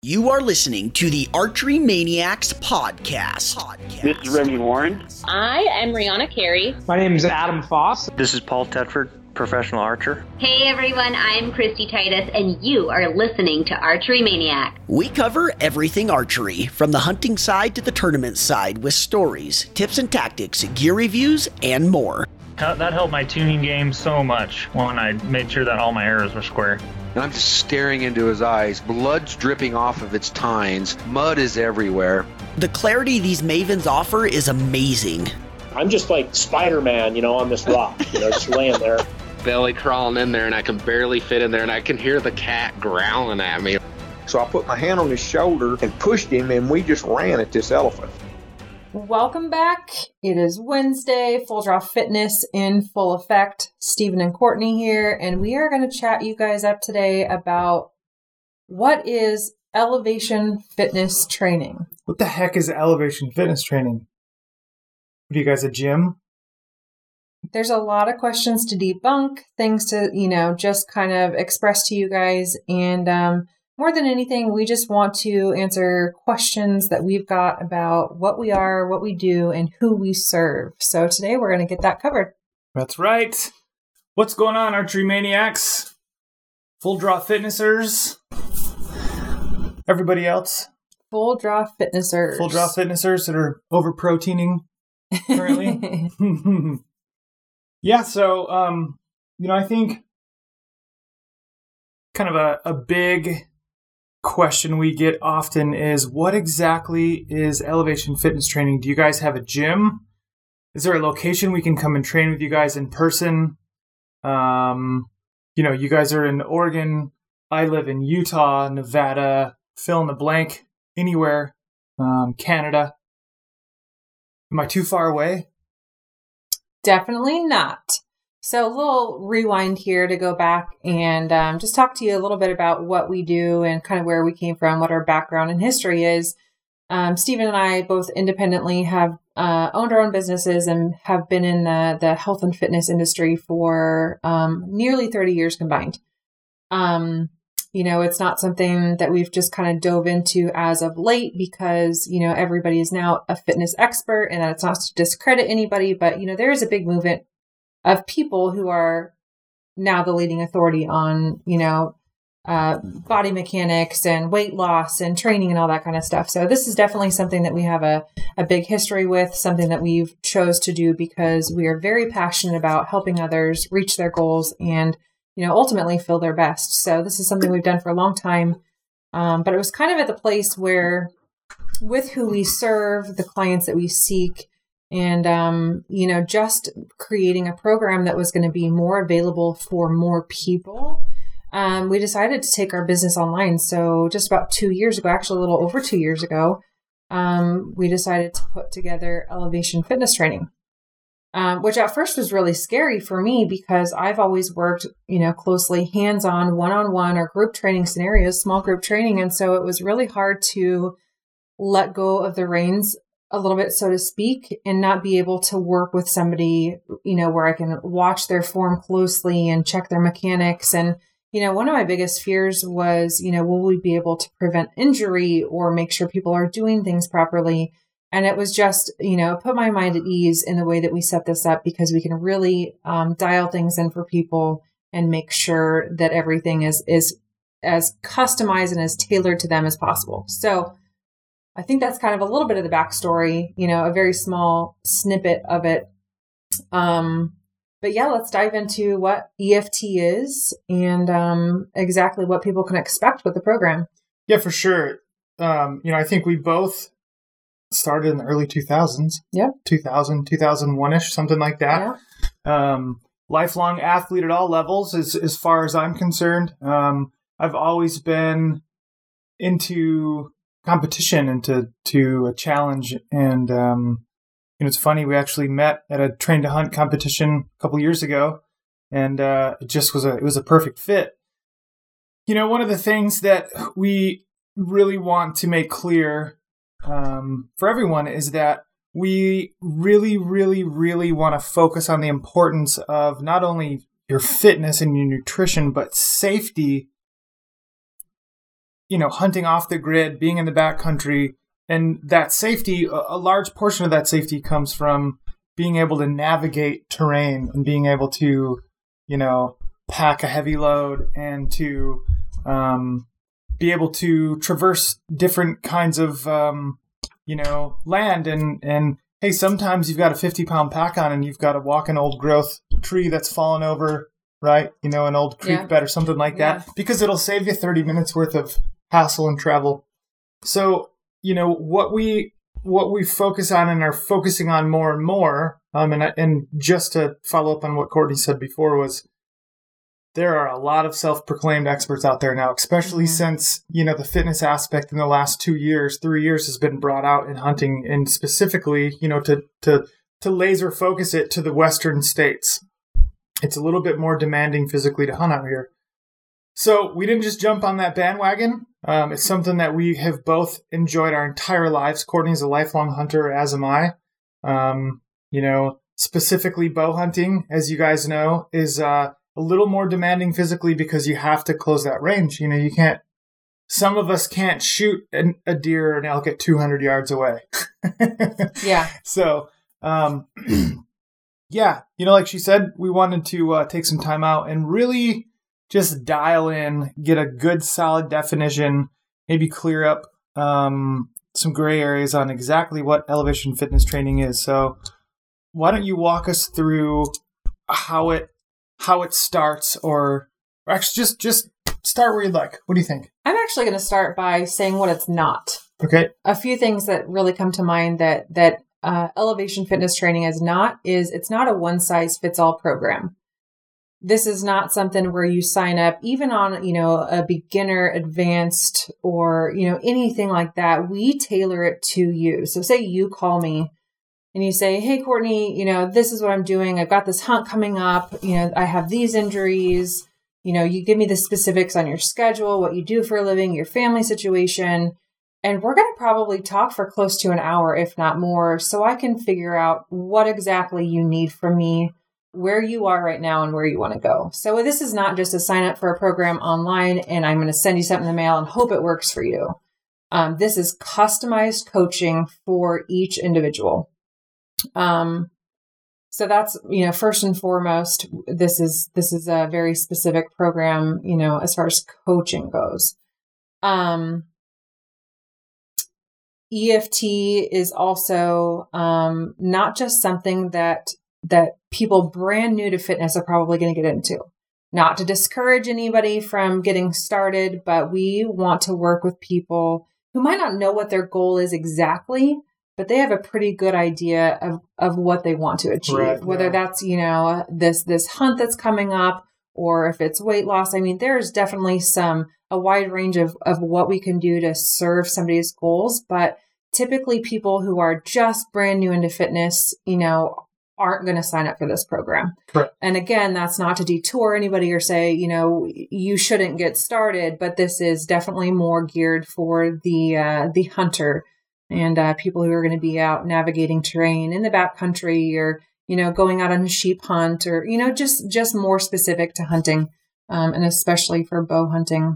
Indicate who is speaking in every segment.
Speaker 1: You are listening to the Archery Maniacs podcast.
Speaker 2: This is Remy Warren.
Speaker 3: I am Rihanna Carey.
Speaker 4: My name is Adam Foss.
Speaker 5: This is Paul Tedford, professional archer.
Speaker 6: Hey everyone, I'm Christy Titus, and you are listening to Archery Maniac.
Speaker 1: We cover everything archery, from the hunting side to the tournament side, with stories, tips and tactics, gear reviews, and more.
Speaker 5: That helped my tuning game so much when I made sure that all my arrows were square.
Speaker 7: And I'm just staring into his eyes. Blood's dripping off of its tines. Mud is everywhere.
Speaker 1: The clarity these mavens offer is amazing.
Speaker 4: I'm just like Spider-Man, on this rock, just laying there.
Speaker 2: Belly crawling in there, and I can barely fit in there, and I can hear the cat growling at me.
Speaker 8: So I put my hand on his shoulder and pushed him, and we just ran at this elephant.
Speaker 9: Welcome back. It is Wednesday, Full Draw Fitness in full effect. Stephen and Courtney here, and we are going to chat you guys up today about what is elevation fitness training.
Speaker 10: What the heck is elevation fitness training? What are you guys, a gym?
Speaker 9: There's a lot of questions to debunk, things to, just kind of express to you guys, and more than anything, we just want to answer questions that we've got about what we are, what we do, and who we serve. So today we're going to get that covered.
Speaker 10: That's right. What's going on, Archery Maniacs? Full Draw Fitnessers? Everybody else?
Speaker 9: Full Draw Fitnessers.
Speaker 10: Full Draw Fitnessers that are over-proteining currently? Yeah, so, I think kind of a big question we get often is, what exactly is elevation fitness training? Do you guys have a gym? Is there a location we can come and train with you guys in person? You guys are in Oregon. I live in Utah, Nevada, fill in the blank, anywhere, Canada. Am I too far away?
Speaker 9: Definitely not. So a little rewind here to go back and just talk to you a little bit about what we do and kind of where we came from, what our background and history is. Stephen and I both independently have owned our own businesses and have been in the health and fitness industry for nearly 30 years combined. It's not something that we've just kind of dove into as of late because, everybody is now a fitness expert, and that's not to discredit anybody, but, there is a big movement of people who are now the leading authority on, body mechanics and weight loss and training and all that kind of stuff. So this is definitely something that we have a big history with, something that we've chose to do because we are very passionate about helping others reach their goals and, ultimately feel their best. So this is something we've done for a long time. But it was kind of at the place where with who we serve, the clients that we seek, and, just creating a program that was going to be more available for more people, we decided to take our business online. So just about 2 years ago, actually a little over 2 years ago, we decided to put together elevation fitness training, which at first was really scary for me because I've always worked, closely hands-on, one-on-one or group training scenarios, small group training. And so it was really hard to let go of the reins a little bit, so to speak, and not be able to work with somebody, where I can watch their form closely and check their mechanics. And, one of my biggest fears was, will we be able to prevent injury or make sure people are doing things properly? And it was just, put my mind at ease in the way that we set this up because we can really dial things in for people and make sure that everything is as customized and as tailored to them as possible. So I think that's kind of a little bit of the backstory, a very small snippet of it. But yeah, let's dive into what EFT is and exactly what people can expect with the program.
Speaker 10: Yeah, for sure. I think we both started in the early 2000s.
Speaker 9: Yeah.
Speaker 10: 2000, 2001-ish, something like that. Yeah. Lifelong athlete at all levels as far as I'm concerned. I've always been into competition and to a challenge. And, it's funny, we actually met at a train to hunt competition a couple years ago, and it just was a perfect fit. One of the things that we really want to make clear for everyone is that we really, really, really want to focus on the importance of not only your fitness and your nutrition, but safety hunting off the grid, being in the backcountry, and that safety, a large portion of that safety comes from being able to navigate terrain and being able to, pack a heavy load and to be able to traverse different kinds of, land. And hey, sometimes you've got a 50-pound pack on and you've got to walk an old growth tree that's fallen over, right? An old creek bed or something like that, because it'll save you 30 minutes worth of hassle and travel. So, what we focus on and are focusing on more and more, and just to follow up on what Courtney said before, was there are a lot of self-proclaimed experts out there now, especially since, the fitness aspect in the last 3 years has been brought out in hunting, and specifically, to laser focus it to the Western states. It's a little bit more demanding physically to hunt out here. So we didn't just jump on that bandwagon. It's something that we have both enjoyed our entire lives. Courtney's a lifelong hunter, as am I. Specifically bow hunting, as you guys know, is a little more demanding physically because you have to close that range. You can't, some of us can't shoot a deer or an elk at 200 yards away.
Speaker 9: Yeah.
Speaker 10: So, like she said, we wanted to take some time out and really just dial in, get a good solid definition, maybe clear up some gray areas on exactly what elevation fitness training is. So why don't you walk us through how it starts, or actually just start where you'd like. What do you think?
Speaker 9: I'm actually going to start by saying what it's not.
Speaker 10: Okay.
Speaker 9: A few things that really come to mind that elevation fitness training is it's not a one-size-fits-all program. This is not something where you sign up even on, a beginner, advanced, or, anything like that. We tailor it to you. So say you call me and you say, hey, Courtney, this is what I'm doing. I've got this hunt coming up. I have these injuries. You give me the specifics on your schedule, what you do for a living, your family situation. And we're going to probably talk for close to an hour, if not more, so I can figure out what exactly you need from me, where you are right now, and where you want to go. So this is not just a sign up for a program online and I'm going to send you something in the mail and hope it works for you. This is customized coaching for each individual. So that's, first and foremost, this is a very specific program, as far as coaching goes. EFT is also not just something that people brand new to fitness are probably going to get into. Not to discourage anybody from getting started, but we want to work with people who might not know what their goal is exactly, but they have a pretty good idea of what they want to achieve. Right, whether that's, this hunt that's coming up, or if it's weight loss. I mean, there's definitely a wide range of what we can do to serve somebody's goals, but typically people who are just brand new into fitness, aren't going to sign up for this program.
Speaker 10: Correct.
Speaker 9: And again, that's not to detour anybody or say, you shouldn't get started, but this is definitely more geared for the hunter and people who are going to be out navigating terrain in the backcountry, or, going out on a sheep hunt, or, just more specific to hunting, and especially for bow hunting.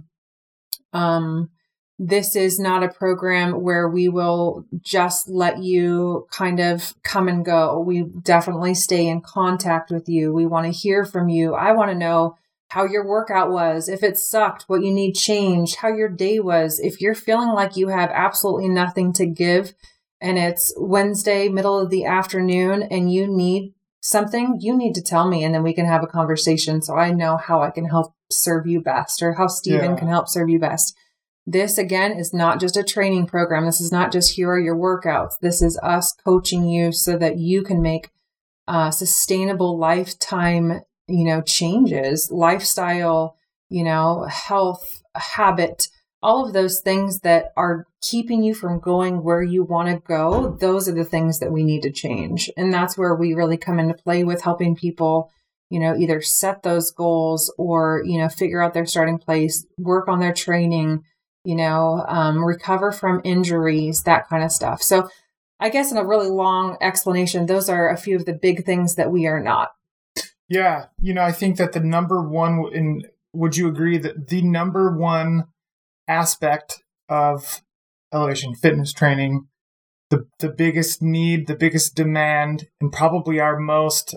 Speaker 9: This is not a program where we will just let you kind of come and go. We definitely stay in contact with you. We want to hear from you. I want to know how your workout was, if it sucked, what you need changed, how your day was. If you're feeling like you have absolutely nothing to give and it's Wednesday, middle of the afternoon, and you need something, you need to tell me, and then we can have a conversation so I know how I can help serve you best, or how Steven can help serve you best. This, again, is not just a training program. This is not just here are your workouts. This is us coaching you so that you can make sustainable lifetime, changes, lifestyle, health, habit, all of those things that are keeping you from going where you want to go. Those are the things that we need to change. And that's where we really come into play with helping people, either set those goals or, figure out their starting place, work on their training, recover from injuries, that kind of stuff. So I guess in a really long explanation, those are a few of the big things that we are not.
Speaker 10: Yeah. I think that the number one, and would you agree that the number one aspect of elevation fitness training, the biggest need, the biggest demand, and probably our most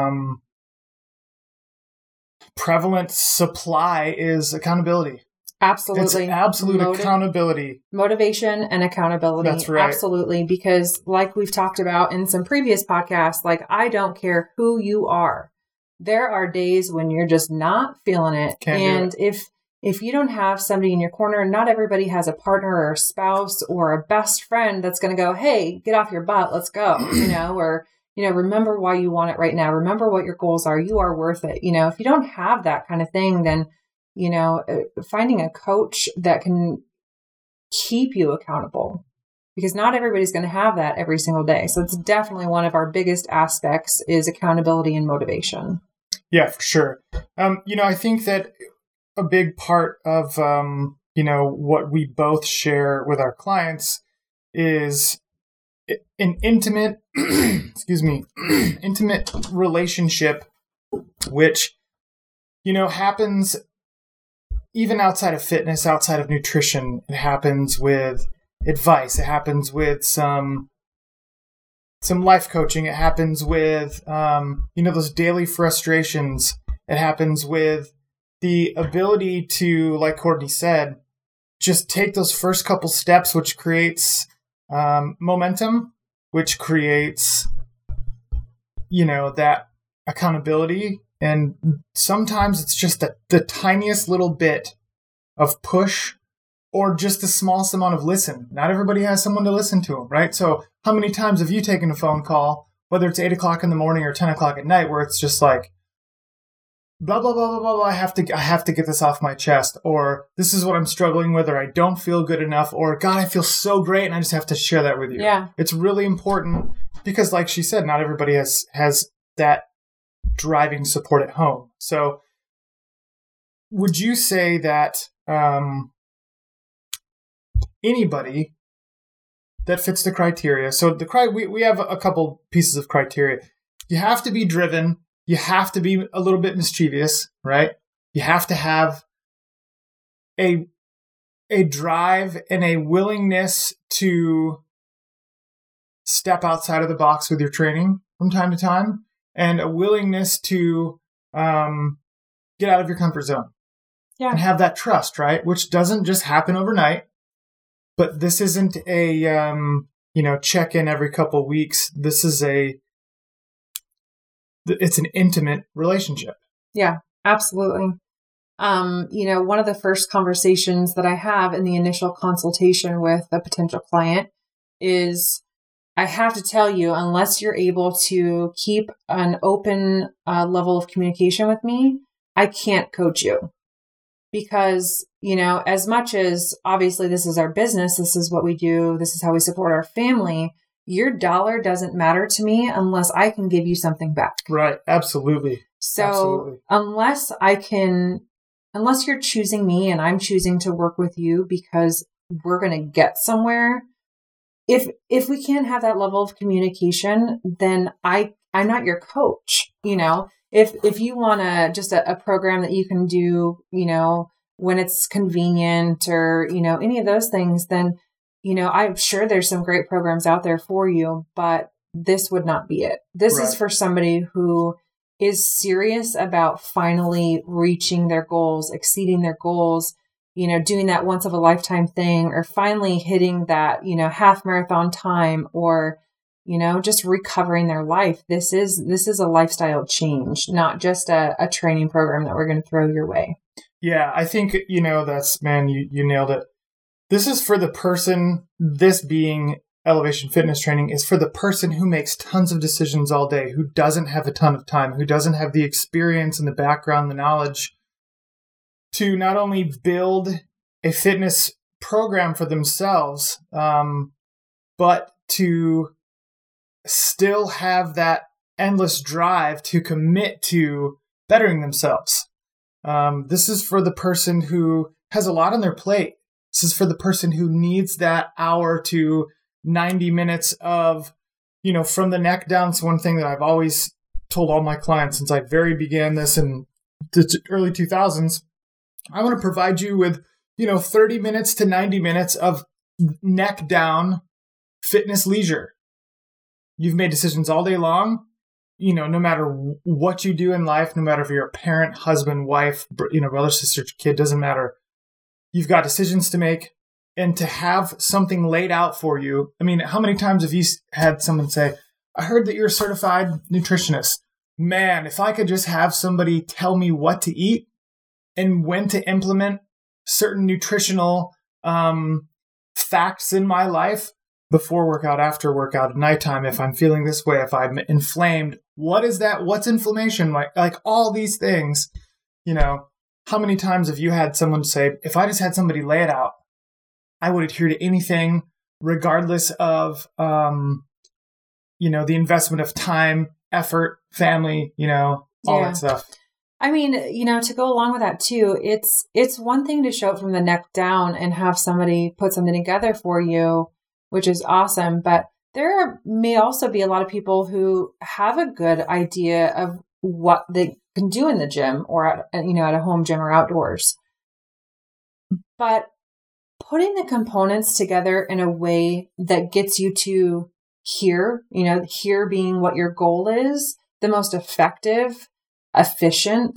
Speaker 10: prevalent supply is accountability.
Speaker 9: Absolutely.
Speaker 10: It's absolute accountability.
Speaker 9: Motivation and accountability.
Speaker 10: That's right.
Speaker 9: Absolutely. Because like we've talked about in some previous podcasts, like I don't care who you are. There are days when you're just not feeling it. And if you don't have somebody in your corner, not everybody has a partner or a spouse or a best friend that's going to go, hey, get off your butt. Let's go, or, remember why you want it right now. Remember what your goals are. You are worth it. If you don't have that kind of thing, then finding a coach that can keep you accountable, because not everybody's going to have that every single day. So it's definitely one of our biggest aspects is accountability and motivation.
Speaker 10: Yeah, for sure. I think that a big part of, what we both share with our clients is an intimate, intimate relationship, which, happens even outside of fitness, outside of nutrition. It happens with advice. It happens with some life coaching. It happens with, those daily frustrations. It happens with the ability to, like Courtney said, just take those first couple steps, which creates momentum, which creates, that accountability. And sometimes it's just the tiniest little bit of push or just the smallest amount of listen. Not everybody has someone to listen to them, right? So how many times have you taken a phone call, whether it's 8 o'clock in the morning or 10 o'clock at night, where it's just like, blah, blah, blah, blah, blah, blah, I have to get this off my chest, or this is what I'm struggling with, or I don't feel good enough, or God, I feel so great and I just have to share that with you.
Speaker 9: Yeah. It's
Speaker 10: really important because, like she said, not everybody has that driving support at home. So would you say that anybody that fits the criteria, so we have a couple pieces of criteria. You have to be driven. You have to be a little bit mischievous, right? You have to have a drive and a willingness to step outside of the box with your training from time to time, and a willingness to get out of your comfort zone. Yeah. And have that trust, right? Which doesn't just happen overnight. But this isn't a check in every couple weeks. This is it's an intimate relationship.
Speaker 9: Yeah, absolutely. One of the first conversations that I have in the initial consultation with a potential client is, I have to tell you, unless you're able to keep an open level of communication with me, I can't coach you. Because, as much as obviously this is our business, this is what we do, this is how we support our family, your dollar doesn't matter to me unless I can give you something back.
Speaker 10: Right. Absolutely.
Speaker 9: So unless you're choosing me and I'm choosing to work with you because we're going to get somewhere, if we can't have that level of communication, then I'm not your coach. If you want just a program that you can do, when it's convenient or, any of those things, then, I'm sure there's some great programs out there for you, but this would not be it. This is for somebody who is serious about finally reaching their goals, exceeding their goals, doing that once of a lifetime thing, or finally hitting that, half marathon time, or, just recovering their life. This is a lifestyle change, not just a training program that we're going to throw your way.
Speaker 10: Yeah, I think, you nailed it. This is for the person, this being elevation fitness training, is for the person who makes tons of decisions all day, who doesn't have a ton of time, who doesn't have the experience and the background, the knowledge to not only build a fitness program for themselves, but to still have that endless drive to commit to bettering themselves. This is for the person who has a lot on their plate. This is for the person who needs that hour to 90 minutes of, from the neck down. It's one thing that I've always told all my clients since I began this in the early 2000s. I want to provide you with 30 minutes to 90 minutes of neck down fitness leisure. You've made decisions all day long. No matter what you do in life, no matter if you're a parent, husband, wife, brother, sister, kid, doesn't matter. You've got decisions to make, and to have something laid out for you. I mean, how many times have you had someone say, I heard that you're a certified nutritionist. Man, if I could just have somebody tell me what to eat and when to implement certain nutritional facts in my life, before workout, after workout, at nighttime, if I'm feeling this way, if I'm inflamed, what is that? What's inflammation? Like all these things, how many times have you had someone say, if I just had somebody lay it out, I would adhere to anything, regardless of, the investment of time, effort, family, all that stuff.
Speaker 9: I mean, to go along with that too, it's one thing to show it from the neck down and have somebody put something together for you, which is awesome. But there may also be a lot of people who have a good idea of what they can do in the gym or at a home gym or outdoors. But putting the components together in a way that gets you to here being what your goal is, the most effective, efficient,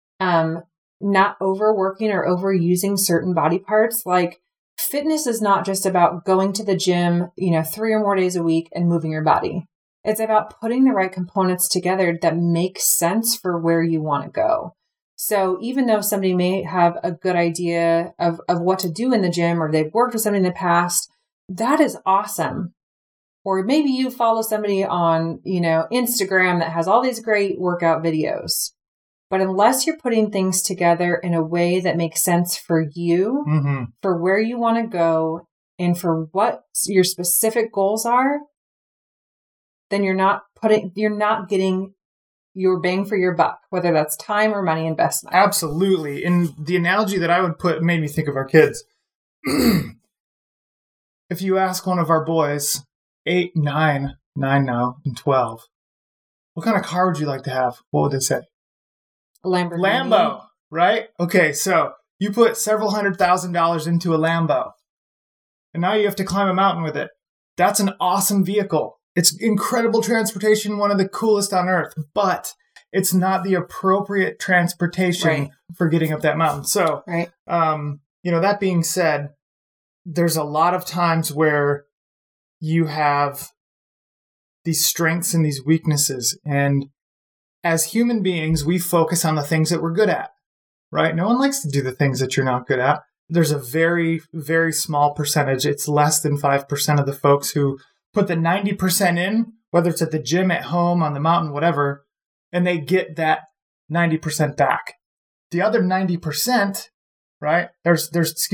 Speaker 9: not overworking or overusing certain body parts. Like, fitness is not just about going to the gym, 3 or more days a week and moving your body. It's about putting the right components together that make sense for where you want to go. So even though somebody may have a good idea of what to do in the gym, or they've worked with somebody in the past, that is awesome. Or maybe you follow somebody on, Instagram that has all these great workout videos. But unless you're putting things together in a way that makes sense for you, for where you want to go, and for what your specific goals are, then you're not getting your bang for your buck, whether that's time or money investment.
Speaker 10: Absolutely. And the analogy that I would put made me think of our kids. If you ask one of our boys, 8, 9 now, and 12, what kind of car would you like to have? What would they say? Lambo, right? Okay, so you put several $100,000 into a Lambo, and now you have to climb a mountain with it. That's an awesome vehicle. It's incredible transportation, one of the coolest on earth, but it's not the appropriate transportation for getting up that mountain. So, that being said, there's a lot of times where you have these strengths and these weaknesses, and as human beings, we focus on the things that we're good at, right? No one likes to do the things that you're not good at. There's a very, very small percentage. It's less than 5% of the folks who put the 90% in, whether it's at the gym, at home, on the mountain, whatever, and they get that 90% back. The other 90%, right? There's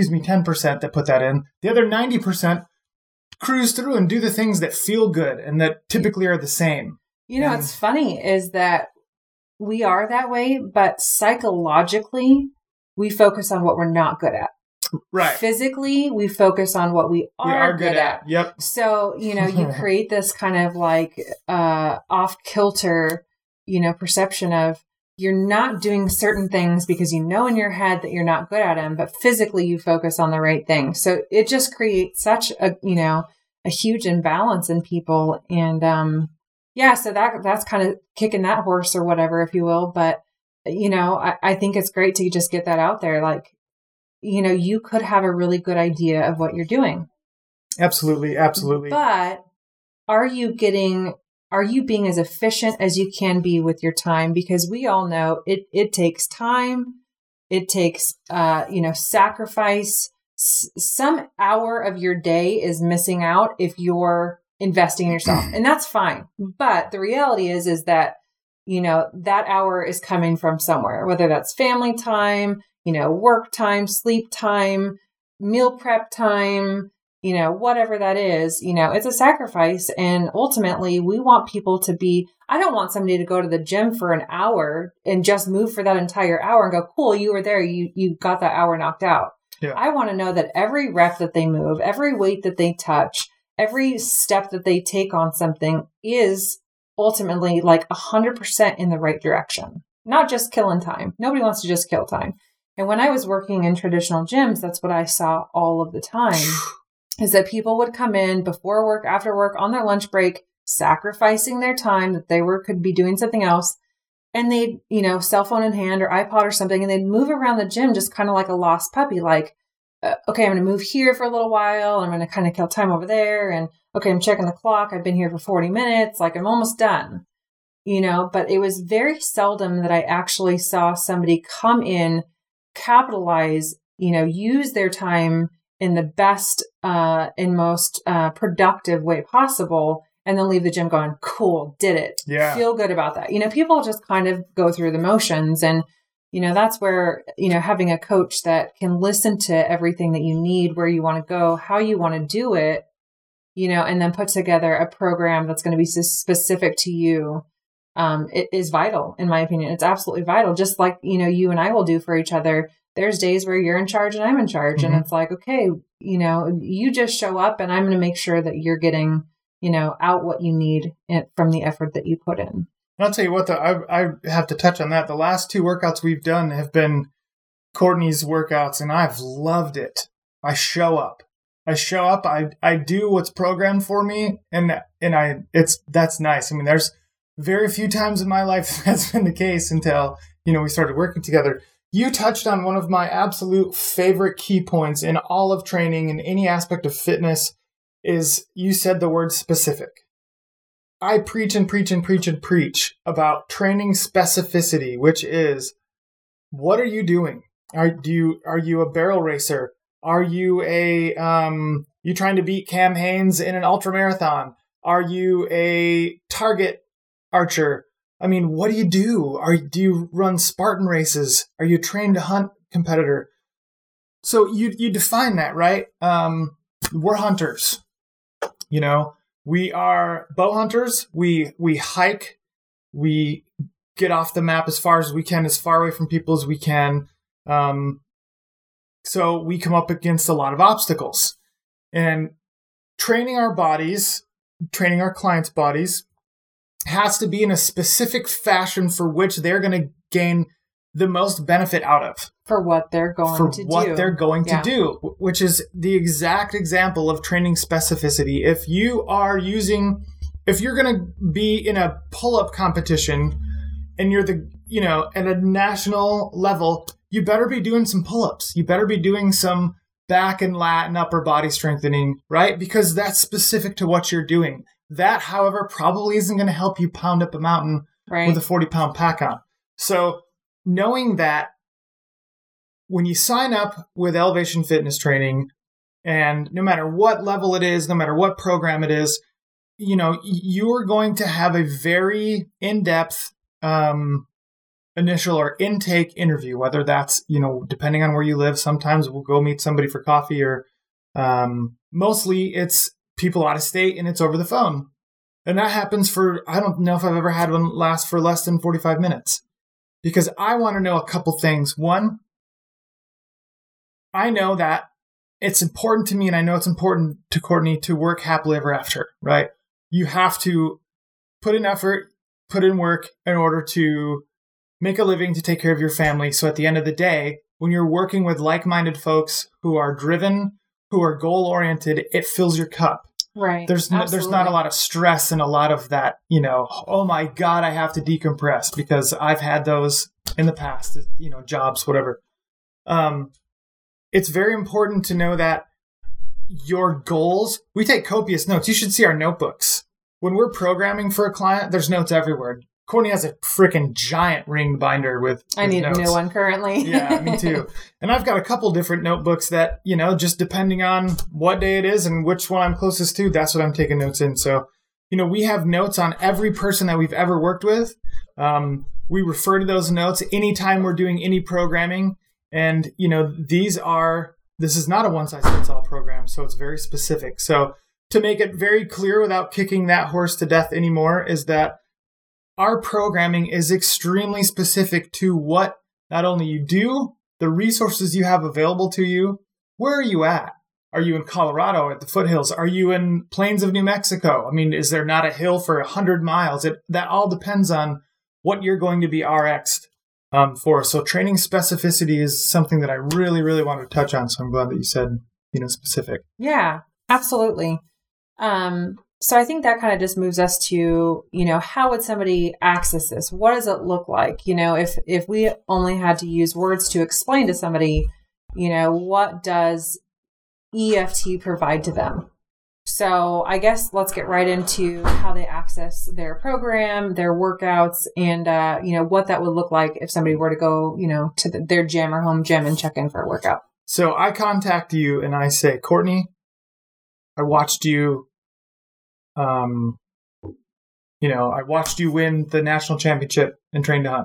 Speaker 10: 10% that put that in. The other 90% cruise through and do the things that feel good and that typically are the same.
Speaker 9: What's funny is that we are that way, but psychologically, we focus on what we're not good at.
Speaker 10: Right.
Speaker 9: Physically, we focus on what we are good at.
Speaker 10: Yep.
Speaker 9: So, you create this kind of like off-kilter, perception of you're not doing certain things because you know in your head that you're not good at them, but physically you focus on the right thing. So it just creates such a huge imbalance in people. And, so that's kind of kicking that horse or whatever, if you will. But, I think it's great to just get that out there. Like, you could have a really good idea of what you're doing.
Speaker 10: Absolutely. Absolutely.
Speaker 9: But are you being as efficient as you can be with your time? Because we all know it takes time. It takes, sacrifice. Some hour of your day is missing out if you're investing in yourself, and that's fine. But the reality is that, that hour is coming from somewhere, whether that's family time, work time, sleep time, meal prep time, whatever that is, it's a sacrifice. And ultimately we want people to I don't want somebody to go to the gym for an hour and just move for that entire hour and go, cool, you were there. You got that hour knocked out. Yeah. I want to know that every rep that they move, every weight that they touch, every step that they take on something is ultimately like 100% in the right direction, not just killing time. Nobody wants to just kill time. And when I was working in traditional gyms, that's what I saw all of the time, is that people would come in before work, after work, on their lunch break, sacrificing their time that they could be doing something else. And they'd, cell phone in hand or iPod or something, and they'd move around the gym just kind of like a lost puppy, like, okay, I'm going to move here for a little while. I'm going to kind of kill time over there. And okay, I'm checking the clock. I've been here for 40 minutes. Like, I'm almost done, but it was very seldom that I actually saw somebody come in, capitalize, use their time in the best and most productive way possible, and then leave the gym going, cool, did it.
Speaker 10: Yeah.
Speaker 9: Feel good about that. People just kind of go through the motions, and that's where, having a coach that can listen to everything that you need, where you want to go, how you want to do it, and then put together a program that's going to be specific to you. It is vital, in my opinion. It's absolutely vital. Just like, you and I will do for each other. There's days where you're in charge and I'm in charge. Mm-hmm. And it's like, okay, you just show up and I'm going to make sure that you're getting, out what you need from the effort that you put in.
Speaker 10: I'll tell you what, I have to touch on that. The last 2 workouts we've done have been Courtney's workouts, and I've loved it. I show up. I do what's programmed for me, and that's nice. I mean, there's very few times in my life that's been the case until, we started working together. You touched on one of my absolute favorite key points in all of training in any aspect of fitness is you said the word specific. I preach and preach and preach and preach about training specificity, which is, what are you doing? Are you a barrel racer? Are you you trying to beat Cam Hanes in an ultra marathon? Are you a target archer? I mean, what do you do? Do you run Spartan races? Are you a trained to hunt competitor? So you define that, right? We're hunters, We are bow hunters. We hike. We get off the map as far as we can, as far away from people as we can. So we come up against a lot of obstacles. And training our bodies, training our clients' bodies, has to be in a specific fashion for which they're going to gain the most benefit out of.
Speaker 9: For what they're going
Speaker 10: to do, which is the exact example of training specificity. If you're going to be in a pull-up competition and you're at a national level, you better be doing some pull-ups. You better be doing some back and lat and upper body strengthening, right? Because that's specific to what you're doing. That, however, probably isn't going to help you pound up a mountain with a 40-pound pack on. So knowing that, when you sign up with Elevation Fitness Training, and no matter what level it is, no matter what program it is, you're going to have a very in-depth initial or intake interview, whether that's, depending on where you live. Sometimes we'll go meet somebody for coffee, or mostly it's people out of state and it's over the phone. And that happens I don't know if I've ever had one last for less than 45 minutes. Because I want to know a couple things. One, I know that it's important to me, and I know it's important to Courtney, to work happily ever after, right? You have to put in effort, put in work in order to make a living, to take care of your family. So at the end of the day, when you're working with like-minded folks who are driven, who are goal-oriented, it fills your cup.
Speaker 9: Right.
Speaker 10: There's not a lot of stress and a lot of that, oh my God, I have to decompress, because I've had those in the past, jobs, whatever. It's very important to know that your goals, we take copious notes. You should see our notebooks. When we're programming for a client, there's notes everywhere. Courtney has a freaking giant ringed binder with
Speaker 9: I need
Speaker 10: notes.
Speaker 9: A new one currently.
Speaker 10: Yeah, me too. And I've got a couple different notebooks that, just depending on what day it is and which one I'm closest to, that's what I'm taking notes in. So, we have notes on every person that we've ever worked with. We refer to those notes anytime we're doing any programming. And, this is not a one-size-fits-all program, so it's very specific. So to make it very clear without kicking that horse to death anymore is that our programming is extremely specific to what not only you do, the resources you have available to you. Where are you at? Are you in Colorado at the foothills? Are you in plains of New Mexico? I mean, is there not a hill for 100 miles? That all depends on what you're going to be RX'd for us. So training specificity is something that I really, really want to touch on. So I'm glad that you said, specific.
Speaker 9: Yeah, absolutely. So I think that kind of just moves us to, how would somebody access this? What does it look like? If we only had to use words to explain to somebody, what does EFT provide to them? So I guess let's get right into how they access their program, their workouts, and, what that would look like if somebody were to go, to their gym or home gym and check in for a workout.
Speaker 10: So I contact you and I say, Courtney, I watched you, I watched you win the national championship in Train to Hunt.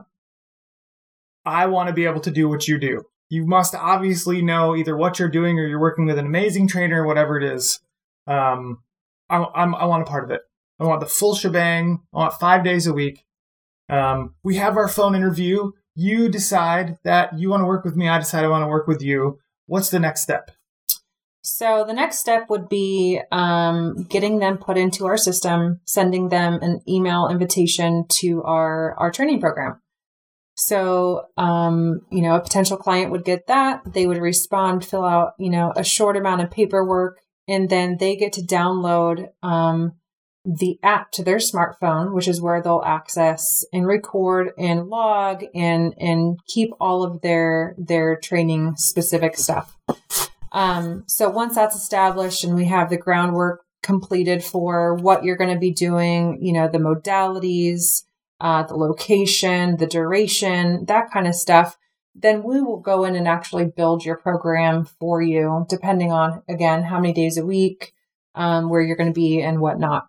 Speaker 10: I want to be able to do what you do. You must obviously know either what you're doing or you're working with an amazing trainer or whatever it is. I want a part of it. I want the full shebang. I want 5 days a week. We have our phone interview. You decide that you want to work with me. I decide I want to work with you. What's the next step?
Speaker 9: So the next step would be getting them put into our system, sending them an email invitation to our training program. So, a potential client would get that. They would respond, fill out, a short amount of paperwork, and then they get to download the app to their smartphone, which is where they'll access and record and log and keep all of their training specific stuff. So once that's established and we have the groundwork completed for what you're going to be doing, the modalities, the location, the duration, that kind of stuff, then we will go in and actually build your program for you, depending on, again, how many days a week, where you're going to be and whatnot.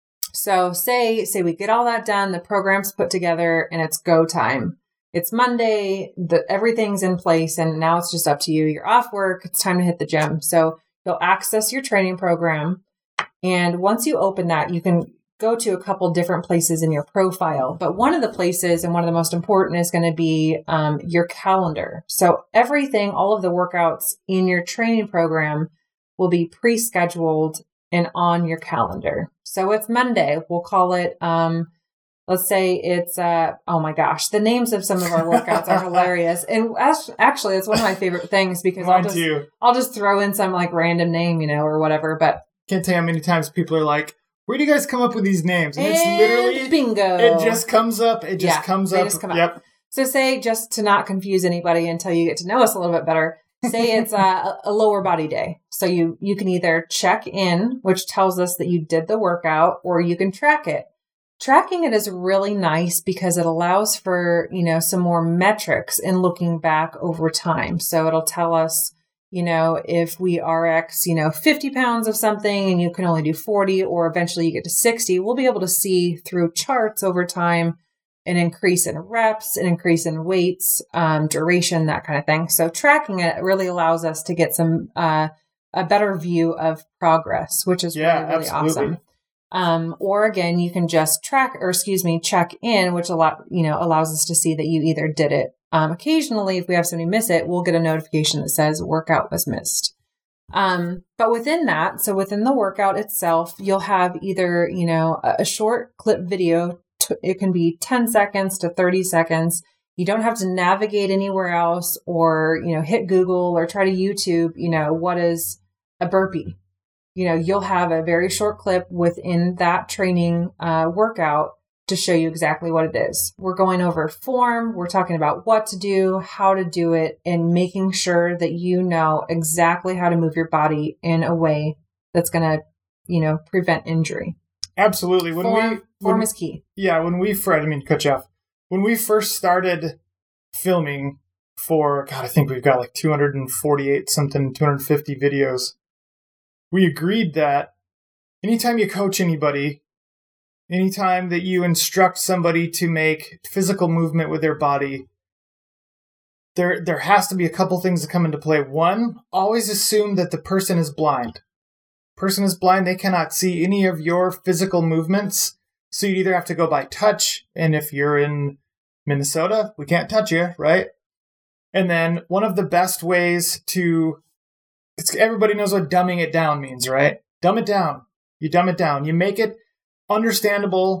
Speaker 9: So say we get all that done, the program's put together, and it's go time. It's Monday, everything's in place, and now it's just up to you. You're off work, it's time to hit the gym. So you'll access your training program, and once you open that, you can go to a couple different places in your profile. But one of the places, and one of the most important, is going to be your calendar. So everything, all of the workouts in your training program will be pre-scheduled and on your calendar. So it's Monday. We'll call it, let's say it's, oh my gosh, the names of some of our workouts are hilarious. And actually, it's one of my favorite things because I'll just throw in some like random name, or whatever. But
Speaker 10: can't tell you how many times people are like, where do you guys come up with these names? And it's literally
Speaker 9: bingo.
Speaker 10: It just comes up. It just comes up. Yep.
Speaker 9: So say, just to not confuse anybody until you get to know us a little bit better, say it's a lower body day. So you can either check in, which tells us that you did the workout, or you can track it. Tracking it is really nice because it allows for, some more metrics in looking back over time. So it'll tell us, if we RX, 50 pounds of something and you can only do 40, or eventually you get to 60, we'll be able to see through charts over time an increase in reps, an increase in weights, duration, that kind of thing. So tracking it really allows us to get some, a better view of progress, which is really awesome. Or again, you can just check in, which allows us to see that you either did it. Occasionally, if we have somebody miss it, we'll get a notification that says workout was missed. But within that, so within the workout itself, you'll have either, a short clip video. It can be 10 seconds to 30 seconds. You don't have to navigate anywhere else or, hit Google or try to YouTube, what is a burpee? You'll have a very short clip within that training workout to show you exactly what it is. We're going over form. We're talking about what to do, how to do it, and making sure that you know exactly how to move your body in a way that's going to, prevent injury.
Speaker 10: Absolutely.
Speaker 9: Form is key.
Speaker 10: Yeah. When we first started filming for, I think we've got like 250 videos. We agreed that anytime you coach anybody, anytime that you instruct somebody to make physical movement with their body, there has to be a couple things that come into play. One, always assume that the person is blind. Person is blind, they cannot see any of your physical movements. So you either have to go by touch, and if you're in Minnesota, we can't touch you, right? And then one of the best ways everybody knows what dumbing it down means, right? Dumb it down. You dumb it down. You make it understandable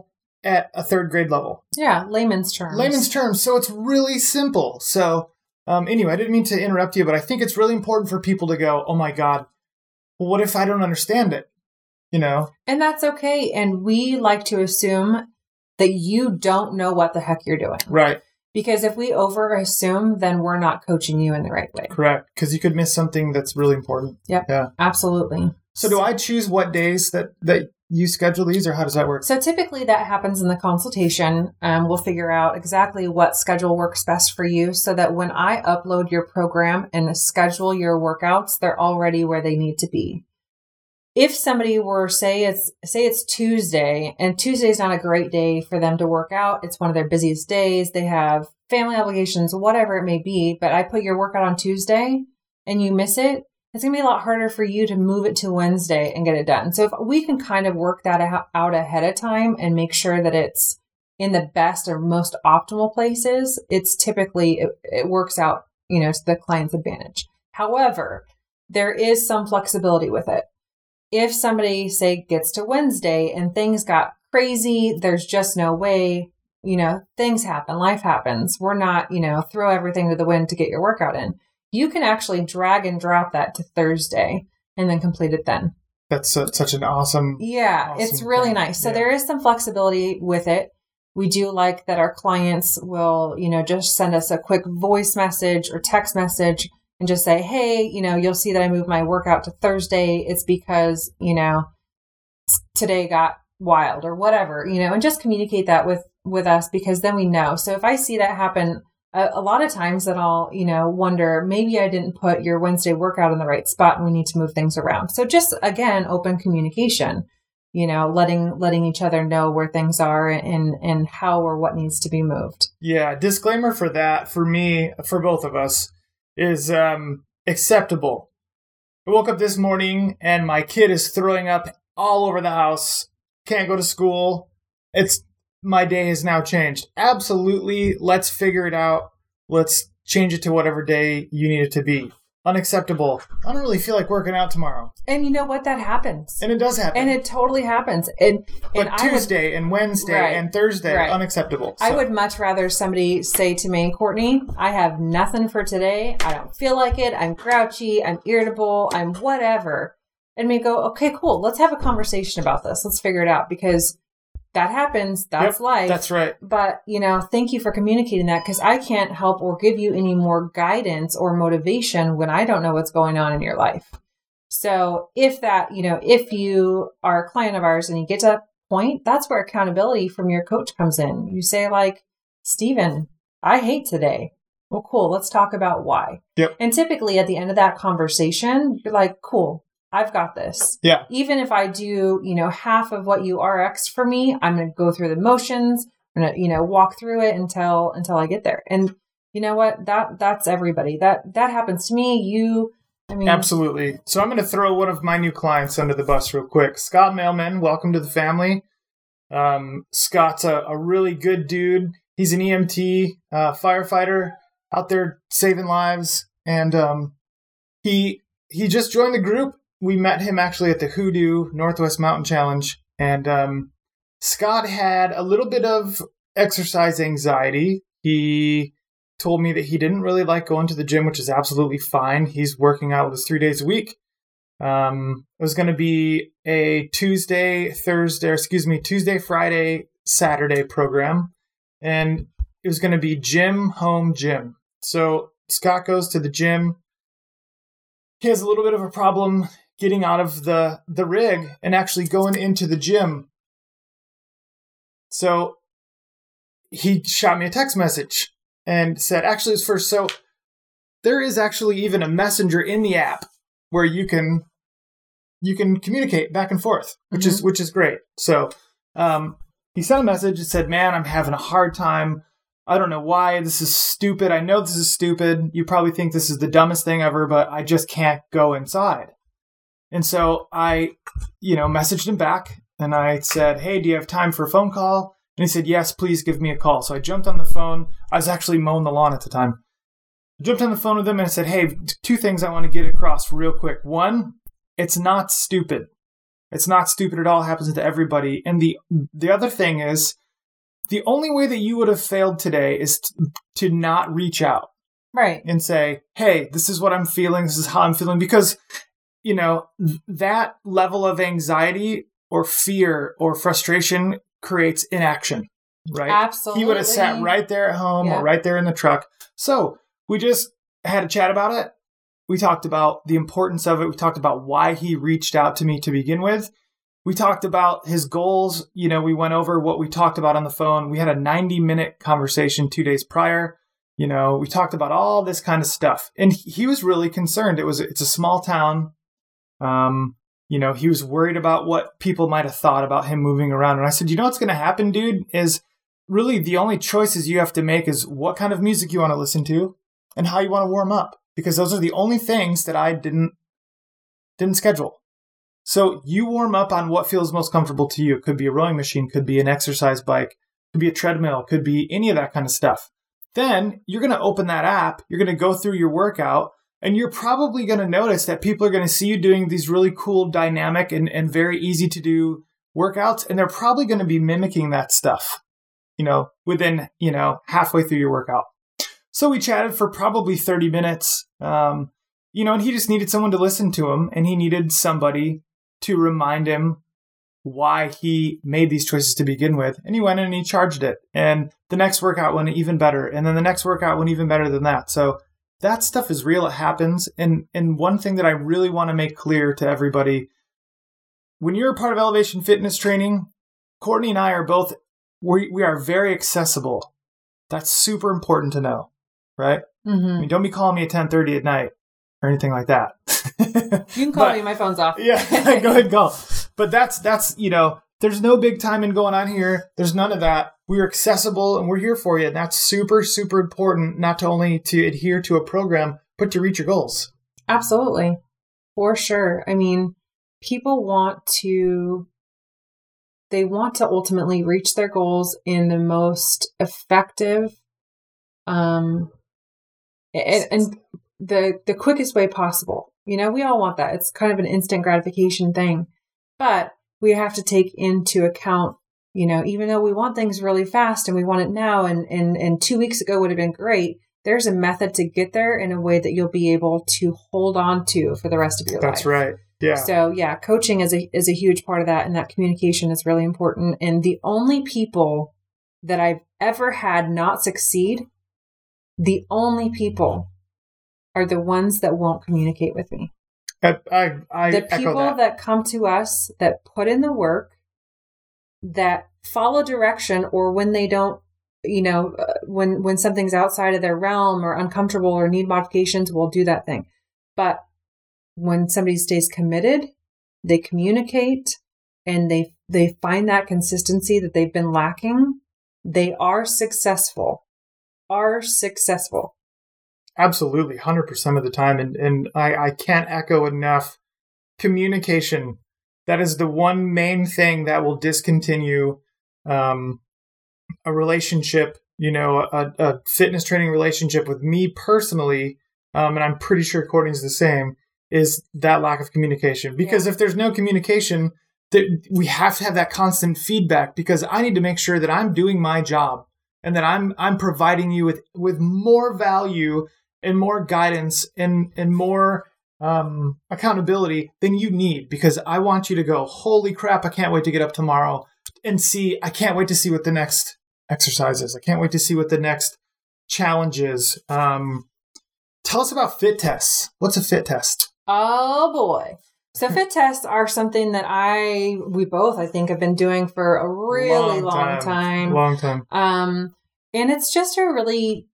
Speaker 10: at a third grade level.
Speaker 9: Yeah, layman's terms.
Speaker 10: Layman's terms. So it's really simple. So anyway, I didn't mean to interrupt you, but I think it's really important for people to go, oh my God, well, what if I don't understand it? You know?
Speaker 9: And that's okay. And we like to assume that you don't know what the heck you're doing.
Speaker 10: Right.
Speaker 9: Because if we over-assume, then we're not coaching you in the right way.
Speaker 10: Correct. Because you could miss something that's really important.
Speaker 9: Yep. Yeah. Absolutely.
Speaker 10: So do I choose what days that you schedule these, or how does that work?
Speaker 9: So typically that happens in the consultation. We'll figure out exactly what schedule works best for you so that when I upload your program and schedule your workouts, they're already where they need to be. If somebody were, say it's Tuesday, and Tuesday is not a great day for them to work out, it's one of their busiest days, they have family obligations, whatever it may be, but I put your workout on Tuesday and you miss it, it's going to be a lot harder for you to move it to Wednesday and get it done. So if we can kind of work that out ahead of time and make sure that it's in the best or most optimal places, it's typically, it works out, to the client's advantage. However, there is some flexibility with it. If somebody, say, gets to Wednesday and things got crazy, there's just no way, things happen, life happens. We're not, throw everything to the wind to get your workout in. You can actually drag and drop that to Thursday and then complete it then.
Speaker 10: That's such an awesome.
Speaker 9: Yeah, awesome it's really thing. Nice. So there is some flexibility with it. We do like that our clients will, just send us a quick voice message or text message and just say, hey, you'll see that I moved my workout to Thursday. It's because, today got wild or whatever, and just communicate that with us, because then we know. So if I see that happen, a lot of times that I'll, wonder, maybe I didn't put your Wednesday workout in the right spot and we need to move things around. So just, again, open communication, letting each other know where things are and how or what needs to be moved.
Speaker 10: Yeah. Disclaimer for that, for me, for both of us, is acceptable. I woke up this morning and my kid is throwing up all over the house. Can't go to school. My day has now changed. Absolutely. Let's figure it out. Let's change it to whatever day you need it to be. Unacceptable. I don't really feel like working out tomorrow.
Speaker 9: And you know what? That happens.
Speaker 10: And it does happen.
Speaker 9: And it totally happens.
Speaker 10: But Tuesday and Wednesday and Thursday, unacceptable. So.
Speaker 9: I would much rather somebody say to me, Courtney, I have nothing for today. I don't feel like it. I'm grouchy. I'm irritable. I'm whatever. And me go, okay, cool. Let's have a conversation about this. Let's figure it out, because that happens. That's life.
Speaker 10: That's right.
Speaker 9: But, thank you for communicating that, because I can't help or give you any more guidance or motivation when I don't know what's going on in your life. So if that, if you are a client of ours and you get to that point, that's where accountability from your coach comes in. You say like, Steven, I hate today. Well, cool. Let's talk about why.
Speaker 10: Yep.
Speaker 9: And typically at the end of that conversation, you're like, cool. I've got this.
Speaker 10: Yeah.
Speaker 9: Even if I do, half of what you RX for me, I'm going to go through the motions. I'm going to, walk through it until I get there. And you know what? That's everybody. That happens to me.
Speaker 10: Absolutely. So I'm going to throw one of my new clients under the bus real quick. Scott Mailman, welcome to the family. Scott's a really good dude. He's an EMT, firefighter out there saving lives. And he just joined the group. We met him actually at the Hoodoo Northwest Mountain Challenge, and Scott had a little bit of exercise anxiety. He told me that he didn't really like going to the gym, which is absolutely fine. He's working out with us 3 days a week. It was going to be a Tuesday, Friday, Saturday program, and it was going to be gym, home, gym. So Scott goes to the gym. He has a little bit of a problem getting out of the rig and actually going into the gym. So he shot me a text message and said, actually, it's first. So there is actually even a messenger in the app where you can communicate back and forth, which is great. So he sent a message and said, man, I'm having a hard time. I don't know why. This is stupid. I know this is stupid. You probably think this is the dumbest thing ever, but I just can't go inside. And so I, messaged him back and I said, hey, do you have time for a phone call? And he said, yes, please give me a call. So I jumped on the phone. I was actually mowing the lawn at the time. I jumped on the phone with him and I said, hey, 2 things I want to get across real quick. One, it's not stupid. It's not stupid at all. It happens to everybody. And the other thing is, the only way that you would have failed today is to not reach out.
Speaker 9: Right.
Speaker 10: And say, hey, this is what I'm feeling. This is how I'm feeling. Because, that level of anxiety or fear or frustration creates inaction, right?
Speaker 9: Absolutely.
Speaker 10: He would have sat right there at home or right there in the truck. So we just had a chat about it. We talked about the importance of it. We talked about why he reached out to me to begin with. We talked about his goals. We went over what we talked about on the phone. We had a 90-minute conversation 2 days prior. We talked about all this kind of stuff. And he was really concerned. It's a small town. He was worried about what people might have thought about him moving around. And I said, what's going to happen, dude, is really the only choices you have to make is what kind of music you want to listen to and how you want to warm up. Because those are the only things that I didn't schedule. So you warm up on what feels most comfortable to you. It could be a rowing machine, could be an exercise bike, could be a treadmill, could be any of that kind of stuff. Then you're going to open that app, you're going to go through your workout, and you're probably going to notice that people are going to see you doing these really cool, dynamic, and very easy to do workouts, and they're probably going to be mimicking that stuff, within, halfway through your workout. So we chatted for probably 30 minutes, and he just needed someone to listen to him, and he needed somebody to remind him why he made these choices to begin with. And he went in and he charged it. And the next workout went even better. And then the next workout went even better than that. So that stuff is real. It happens. And one thing that I really want to make clear to everybody, when you're a part of Elevation Fitness Training, Courtney and I are both, we are very accessible. That's super important to know, right? Mm-hmm. I mean, don't be calling me at 10:30 at night or anything like that.
Speaker 9: You can call me. My phone's off.
Speaker 10: Yeah, go ahead and call. But that's there's no big timing going on here. There's none of that. We're accessible and we're here for you. And that's super, super important, not to only to adhere to a program, but to reach your goals.
Speaker 9: Absolutely. For sure. I mean, people want to ultimately reach their goals in the most effective, and the quickest way possible. We all want that. It's kind of an instant gratification thing, but we have to take into account, even though we want things really fast and we want it now and 2 weeks ago would have been great, there's a method to get there in a way that you'll be able to hold on to for the rest of your life.
Speaker 10: That's right. Yeah.
Speaker 9: So yeah, coaching is a huge part of that, and that communication is really important. And the only people that I've ever had not succeed, the only people are the ones that won't communicate with me.
Speaker 10: I
Speaker 9: the people that come to us, that put in the work, that follow direction, or when they don't, when something's outside of their realm or uncomfortable or need modifications, we'll do that thing. But when somebody stays committed, they communicate, and they find that consistency that they've been lacking, they are successful.
Speaker 10: Absolutely, 100% of the time. And I can't echo enough. Communication, that is the one main thing that will discontinue a relationship, a fitness training relationship with me personally, and I'm pretty sure Courtney's the same, is that lack of communication. Because if there's no communication, we have to have that constant feedback, because I need to make sure that I'm doing my job and that I'm providing you with more value and more guidance and more accountability than you need, because I want you to go, holy crap, I can't wait to get up tomorrow and I can't wait to see what the next exercise is. I can't wait to see what the next challenge is. Tell us about fit tests. What's a fit test?
Speaker 9: Oh boy. So fit tests are something that we both, I think, have been doing for a really long time.
Speaker 10: Long time.
Speaker 9: And it's just a really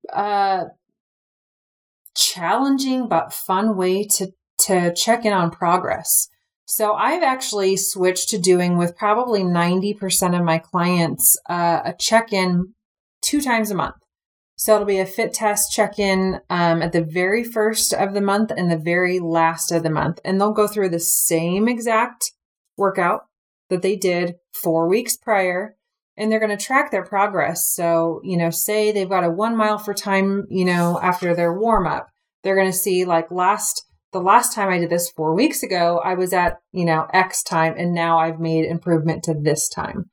Speaker 9: challenging but fun way to check in on progress. So I've actually switched to doing, with probably 90% of my clients, a check-in 2 times a month. So it'll be a fit test check-in at the very first of the month and the very last of the month. And they'll go through the same exact workout that they did 4 weeks prior, and they're going to track their progress. So, say they've got a 1 mile for time, after their warm up, they're going to see like the last time I did this 4 weeks ago, I was at, X time, and now I've made improvement to this time.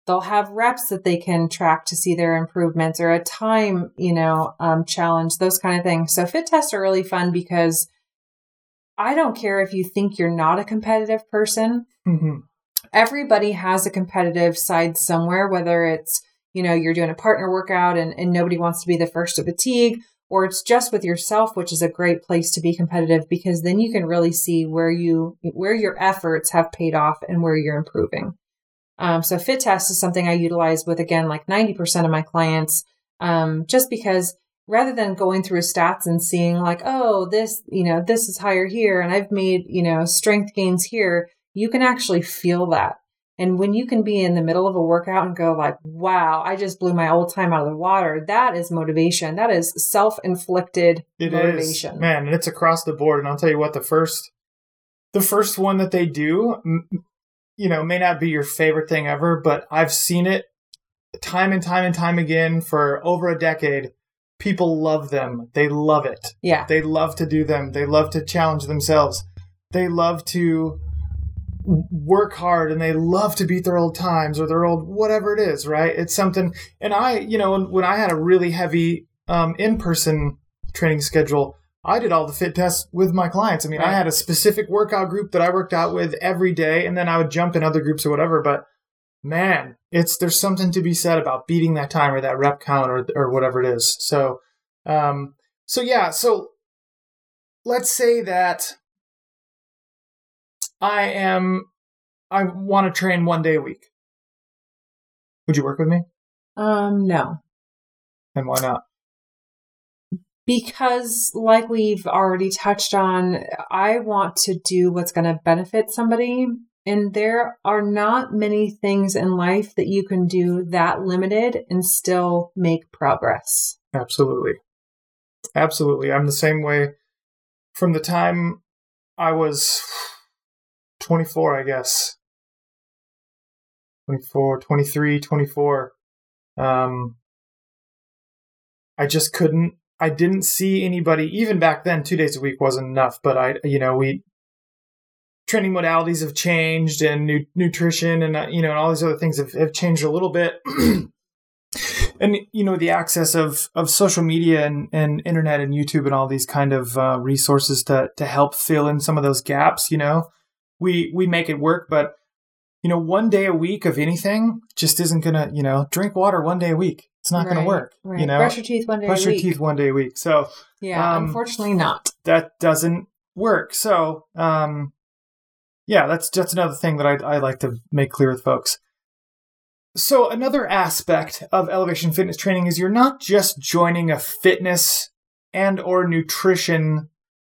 Speaker 9: They'll have reps that they can track to see their improvements, or a time, challenge, those kind of things. So fit tests are really fun because I don't care if you think you're not a competitive person.
Speaker 10: Mm-hmm.
Speaker 9: Everybody has a competitive side somewhere, whether it's, you're doing a partner workout and nobody wants to be the first to fatigue, or it's just with yourself, which is a great place to be competitive because then you can really see where your efforts have paid off and where you're improving. So fit test is something I utilize with, again, like 90% of my clients, just because rather than going through stats and seeing like, oh, this is higher here and I've made, strength gains here, you can actually feel that. And when you can be in the middle of a workout and go like, wow, I just blew my old time out of the water, that is motivation. That is self-inflicted motivation.
Speaker 10: Is, man, and it's across the board. And I'll tell you what, the first one that they do, may not be your favorite thing ever, but I've seen it time and time and time again for over a decade. People love them. They love it.
Speaker 9: Yeah.
Speaker 10: They love to do them. They love to challenge themselves. They love to work hard and they love to beat their old times or their old whatever it is, right? It's something. And I, when I had a really heavy in-person training schedule, I did all the fit tests with my clients. I mean, I had a specific workout group that I worked out with every day, and then I would jump in other groups or whatever. But man, there's something to be said about beating that time or that rep count or whatever it is. So let's say that I want to train 1 day a week. Would you work with me?
Speaker 9: No.
Speaker 10: And why not?
Speaker 9: Because like we've already touched on, I want to do what's going to benefit somebody. And there are not many things in life that you can do that limited and still make progress.
Speaker 10: Absolutely. Absolutely. I'm the same way from the time I was 24, I guess. 24, 23, 24. I just couldn't. I didn't see anybody, even back then, 2 days a week wasn't enough, but training modalities have changed and nutrition and, and all these other things have changed a little bit. And, the access of social media and internet and YouTube and all these kind of resources to help fill in some of those gaps, we make it work. But, 1 day a week of anything just isn't going to, drink water 1 day a week. It's not going to work.
Speaker 9: Right. Brush your teeth 1 day a week.
Speaker 10: Brush your teeth 1 day a week. So
Speaker 9: yeah, unfortunately not.
Speaker 10: That doesn't work. So that's another thing that I like to make clear with folks. So another aspect of elevation fitness training is you're not just joining a fitness and or nutrition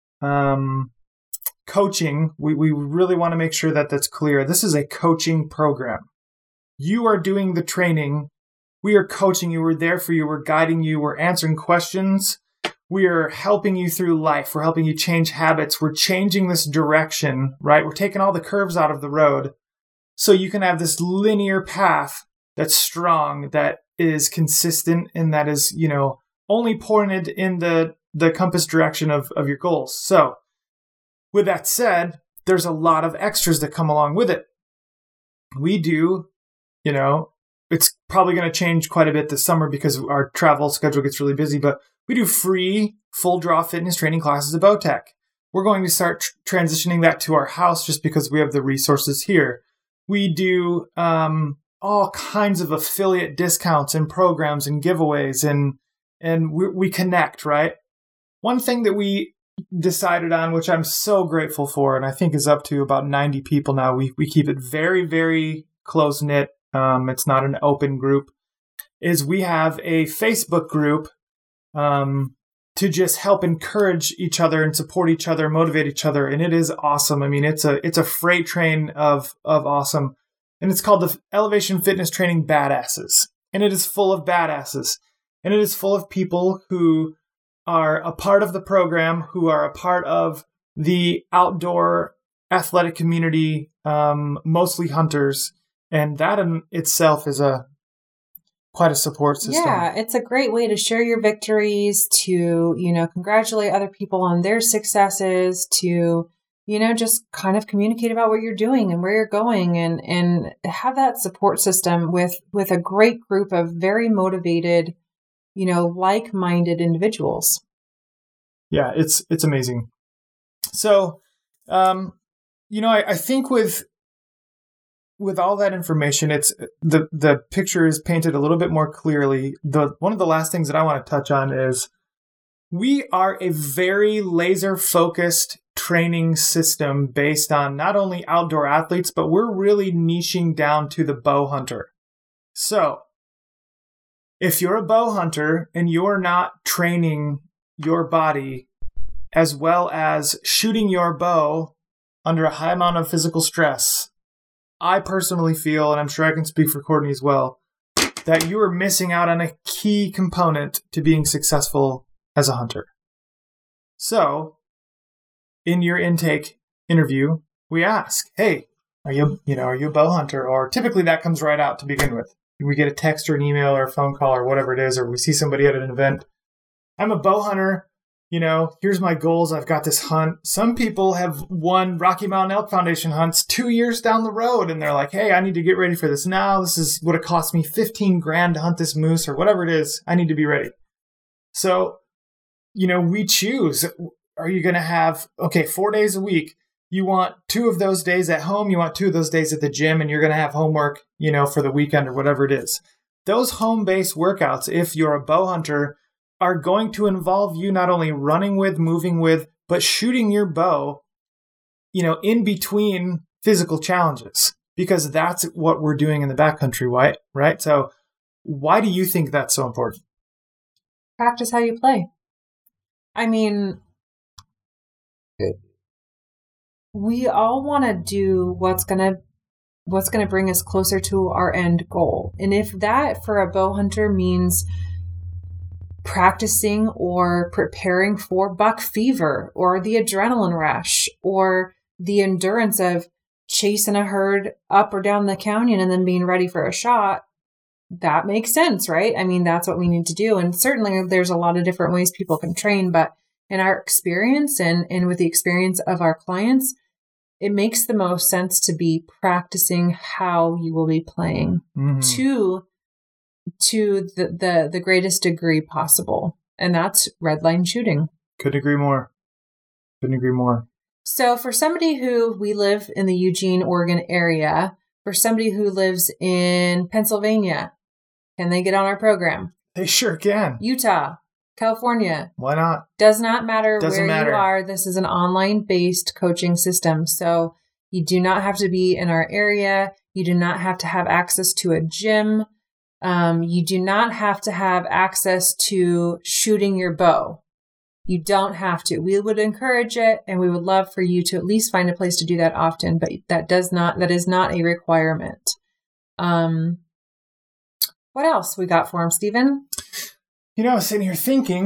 Speaker 10: coaching. We really want to make sure that that's clear. This is a coaching program. You are doing the training. We are coaching you. We're there for you. We're guiding you. We're answering questions. We are helping you through life. We're helping you change habits. We're changing this direction, right? We're taking all the curves out of the road so you can have this linear path that's strong, that is consistent, and that is, only pointed in the compass direction of your goals. So with that said, there's a lot of extras that come along with it. We do, it's probably going to change quite a bit this summer because our travel schedule gets really busy, but we do free full draw fitness training classes at Bowtech. We're going to start transitioning that to our house just because we have the resources here. We do all kinds of affiliate discounts and programs and giveaways, and we connect, right? One thing that we decided on, which I'm so grateful for, and I think is up to about 90 people now, we keep it very, very close-knit. It's not an open group, is we have a Facebook group to just help encourage each other and support each other, motivate each other. And it is awesome. I mean, it's a freight train of awesome. And it's called the Elevation Fitness Training Badasses. And it is full of badasses. And it is full of people who are a part of the program, who are a part of the outdoor athletic community, mostly hunters. And that in itself is quite a support system.
Speaker 9: Yeah, it's a great way to share your victories, to, congratulate other people on their successes, to, just kind of communicate about what you're doing and where you're going and have that support system with a great group of very motivated, like-minded individuals.
Speaker 10: Yeah, it's amazing. So, I think with all that information, it's the picture is painted a little bit more clearly. One of the last things that I want to touch on is we are a very laser-focused training system based on not only outdoor athletes, but we're really niching down to the bow hunter. So, if you're a bow hunter and you're not training your body as well as shooting your bow under a high amount of physical stress, I personally feel, and I'm sure I can speak for Courtney as well, that you are missing out on a key component to being successful as a hunter. So, in your intake interview, we ask, hey, are you a bow hunter? Or typically that comes right out to begin with. We get a text or an email or a phone call or whatever it is, or we see somebody at an event. I'm a bow hunter. Here's my goals. I've got this hunt. Some people have won Rocky Mountain Elk Foundation hunts 2 years down the road, and they're like, hey, I need to get ready for this now. This is what it cost me $15,000 to hunt this moose or whatever it is. I need to be ready. So, we choose. Are you going to have, 4 days a week? You want 2 of those days at home. You want 2 of those days at the gym, and you're going to have homework, for the weekend or whatever it is. Those home-based workouts, if you're a bow hunter, are going to involve you not only running with, moving with, but shooting your bow, in between physical challenges, because that's what we're doing in the backcountry, right? So why do you think that's so important?
Speaker 9: Practice how you play. I mean, we all want to do what's going to bring us closer to our end goal. And if that for a bow hunter means practicing or preparing for buck fever or the adrenaline rush or the endurance of chasing a herd up or down the canyon and then being ready for a shot, that makes sense, right? I mean, that's what we need to do. And certainly there's a lot of different ways people can train, but in our experience and with the experience of our clients, it makes the most sense to be practicing how you will be playing to the greatest degree possible. And that's red line shooting.
Speaker 10: Couldn't agree more.
Speaker 9: So for somebody we live in the Eugene, Oregon area, for somebody who lives in Pennsylvania, can they get on our program?
Speaker 10: They sure can.
Speaker 9: Utah, California.
Speaker 10: Why not?
Speaker 9: Does not matter where you are. This is an online-based coaching system. So you do not have to be in our area. You do not have to have access to a gym. You do not have to have access to shooting your bow. You don't have to. We would encourage it, and we would love for you to at least find a place to do that often, but that is not a requirement. What else we got for him, Stephen?
Speaker 10: I was sitting here thinking,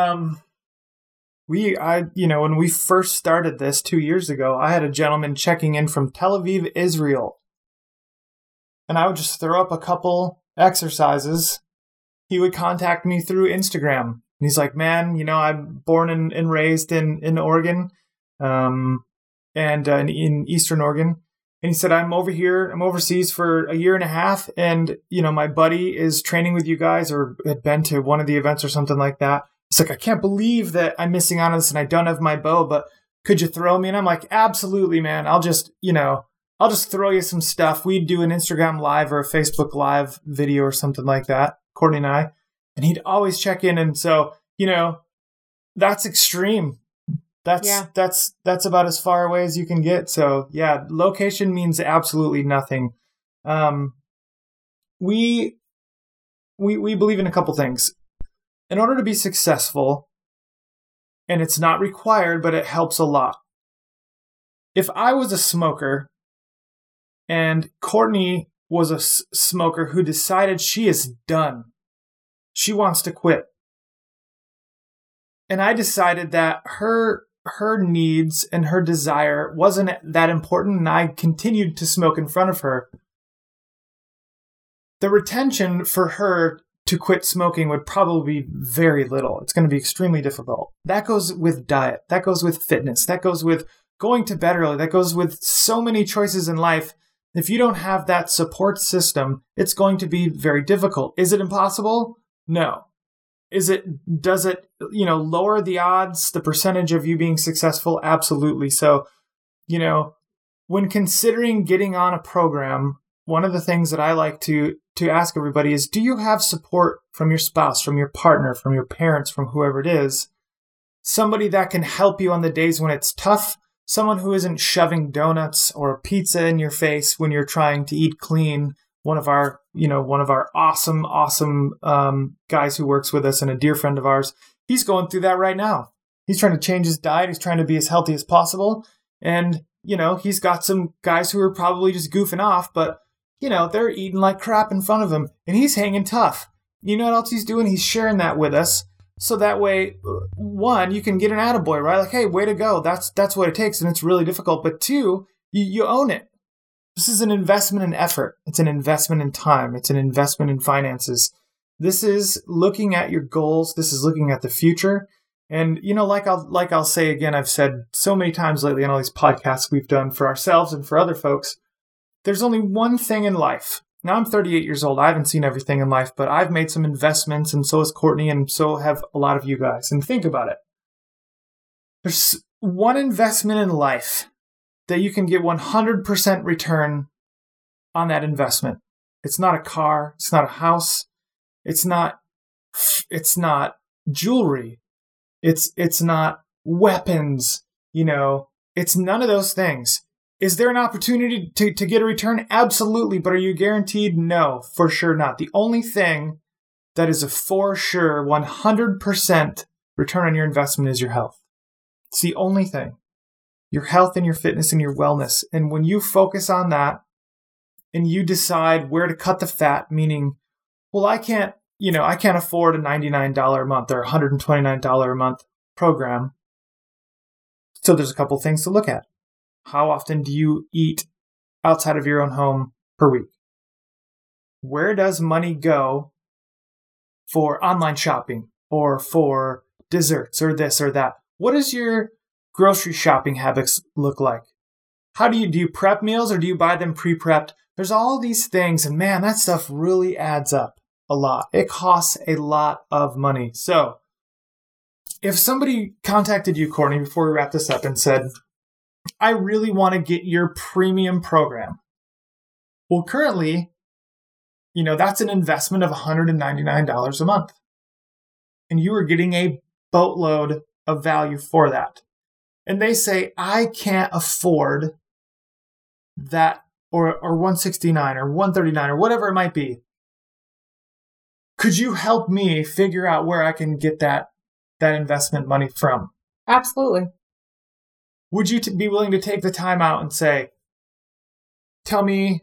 Speaker 10: when we first started this 2 years ago, I had a gentleman checking in from Tel Aviv, Israel, and I would just throw up a couple exercises. He would contact me through Instagram, and he's like, man, I'm born and raised in Oregon, and in Eastern Oregon. And he said, I'm overseas for a year and a half. And, my buddy is training with you guys or had been to one of the events or something like that. It's like, I can't believe that I'm missing out on this and I don't have my bow, but could you throw me? And I'm like, absolutely, man. I'll just throw you some stuff. We'd do an Instagram live or a Facebook live video or something like that, Courtney and I. And he'd always check in. And so, that's extreme. That's about as far away as you can get. So yeah, location means absolutely nothing. We believe in a couple things. In order to be successful, and it's not required, but it helps a lot. If I was a smoker and Courtney was a smoker who decided she is done, she wants to quit, and I decided that her needs and her desire wasn't that important, and I continued to smoke in front of her, the retention for her to quit smoking would probably be very little. It's going to be extremely difficult. That goes with diet. That goes with fitness. That goes with going to bed early. That goes with so many choices in life. If you don't have that support system, it's going to be very difficult. Is it impossible? No. Does it, lower the odds, the percentage of you being successful? Absolutely. So, when considering getting on a program, one of the things that I like to ask everybody is, do you have support from your spouse, from your partner, from your parents, from whoever it is? Somebody that can help you on the days when it's tough, someone who isn't shoving donuts or pizza in your face when you're trying to eat clean. One of our awesome guys who works with us and a dear friend of ours, he's going through that right now. He's trying to change his diet. He's trying to be as healthy as possible. And, he's got some guys who are probably just goofing off, but, they're eating like crap in front of him and he's hanging tough. You know what else he's doing? He's sharing that with us. So that way, one, you can get an attaboy, right? Like, hey, way to go. That's what it takes. And it's really difficult. But two, you own it. This is an investment in effort. It's an investment in time. It's an investment in finances. This is looking at your goals. This is looking at the future. And, like I'll say again, I've said so many times lately on all these podcasts we've done for ourselves and for other folks, there's only one thing in life. Now I'm 38 years old. I haven't seen everything in life, but I've made some investments, and so has Courtney, and so have a lot of you guys. And think about it. There's one investment in life that you can get 100% return on that investment. It's not a car. It's not a house. It's not jewelry. It's not weapons. It's none of those things. Is there an opportunity to get a return? Absolutely. But are you guaranteed? No, for sure not. The only thing that is a for sure 100% return on your investment is your health. It's the only thing. Your health and your fitness and your wellness. And when you focus on that and you decide where to cut the fat, meaning, well, I can't afford a $99 a month or $129 a month program. So there's a couple things to look at. How often do you eat outside of your own home per week? Where does money go for online shopping or for desserts or this or that? What does your grocery shopping habits look like? How do you prep meals or do you buy them pre-prepped? There's all these things, and man, that stuff really adds up a lot. It costs a lot of money. So if somebody contacted you, Courtney, before we wrap this up and said, I really want to get your premium program. Well, currently, that's an investment of $199 a month. And you are getting a boatload of value for that. And they say, I can't afford that or $169 or $139 or whatever it might be. Could you help me figure out where I can get that investment money from?
Speaker 9: Absolutely.
Speaker 10: Would you be willing to take the time out and say, tell me,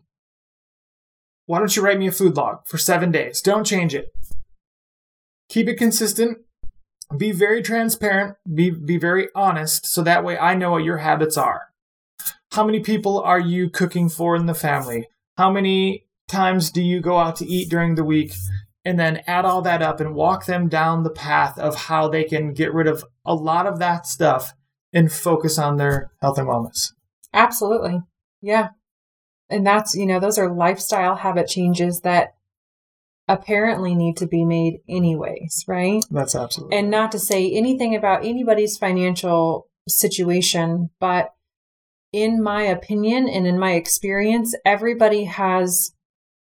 Speaker 10: why don't you write me a food log for 7 days? Don't change it. Keep it consistent. Be very transparent. Be very honest. So that way I know what your habits are. How many people are you cooking for in the family? How many times do you go out to eat during the week? And then add all that up and walk them down the path of how they can get rid of a lot of that stuff and focus on their health and wellness.
Speaker 9: Absolutely. Yeah. And that's, those are lifestyle habit changes that apparently need to be made anyways, right?
Speaker 10: That's absolutely.
Speaker 9: And not to say anything about anybody's financial situation, but in my opinion and in my experience, everybody has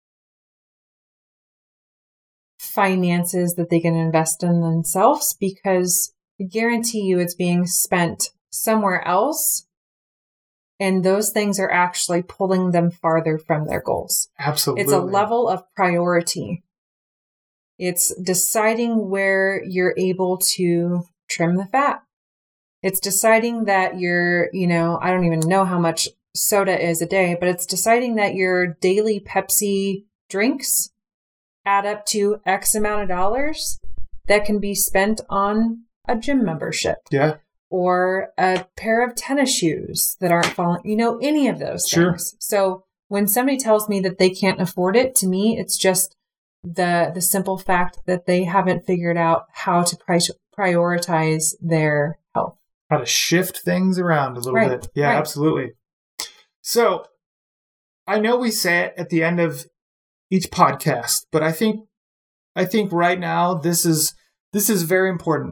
Speaker 9: finances that they can invest in themselves, because I guarantee you it's being spent somewhere else. And those things are actually pulling them farther from their goals.
Speaker 10: Absolutely.
Speaker 9: It's a level of priority. It's deciding where you're able to trim the fat. It's deciding that you're, I don't even know how much soda is a day, but it's deciding that your daily Pepsi drinks add up to X amount of dollars that can be spent on a gym membership.
Speaker 10: Yeah.
Speaker 9: Or a pair of tennis shoes that aren't falling, any of those things. So when somebody tells me that they can't afford it, to me, it's just the simple fact that they haven't figured out how to prioritize their health.
Speaker 10: how to shift things around a little bit. Yeah, absolutely. So I know we say it at the end of each podcast, but I think right now this is very important.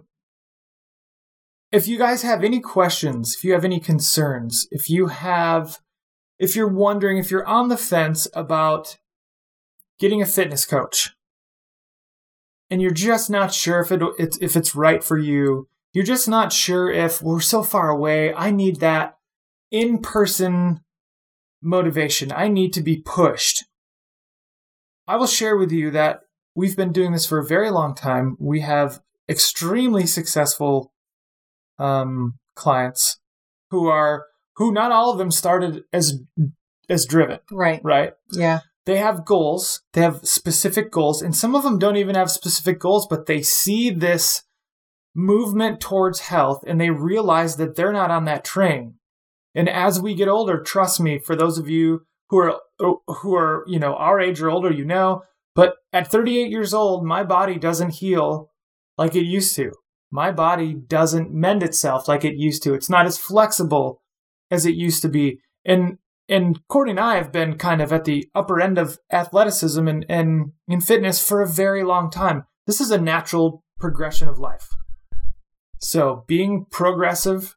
Speaker 10: If you guys have any questions, if you have any concerns, if you're wondering, if you're on the fence about getting a fitness coach and you're just not sure if it's right for you, you're just not sure if we're so far away, I need that in-person motivation. I need to be pushed. I will share with you that we've been doing this for a very long time. We have extremely successful clients who not all of them started as driven. Right.
Speaker 9: Yeah.
Speaker 10: They have goals. They have specific goals. And some of them don't even have specific goals, but they see this movement towards health and they realize that they're not on that train. And as we get older, trust me, for those of you who are, our age or older, but at 38 years old, my body doesn't heal like it used to. My body doesn't mend itself like it used to. It's not as flexible as it used to be. And Courtney and I have been kind of at the upper end of athleticism and in fitness for a very long time. This is a natural progression of life. So being progressive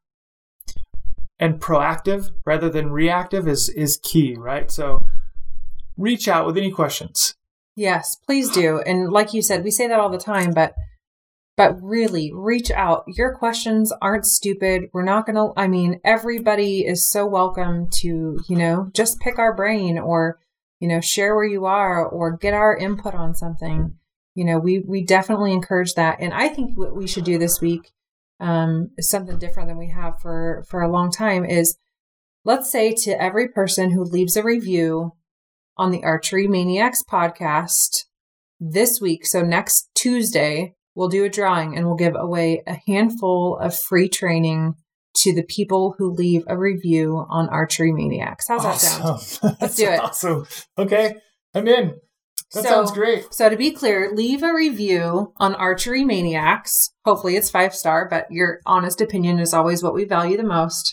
Speaker 10: and proactive rather than reactive is key, right? So reach out with any questions.
Speaker 9: Yes, please do. And like you said, we say that all the time, but really reach out. Your questions aren't stupid. We're not going to, everybody is so welcome to, just pick our brain or, share where you are or get our input on something. We definitely encourage that. And I think what we should do this week, is something different than we have for a long time is let's say to every person who leaves a review on the Archery Maniacs podcast this week. So next Tuesday, we'll do a drawing and we'll give away a handful of free training to the people who leave a review on Archery Maniacs. How's that sound? Let's do it.
Speaker 10: Awesome. Okay. I'm in. That sounds great.
Speaker 9: So to be clear, leave a review on Archery Maniacs. Hopefully it's 5-star, but your honest opinion is always what we value the most.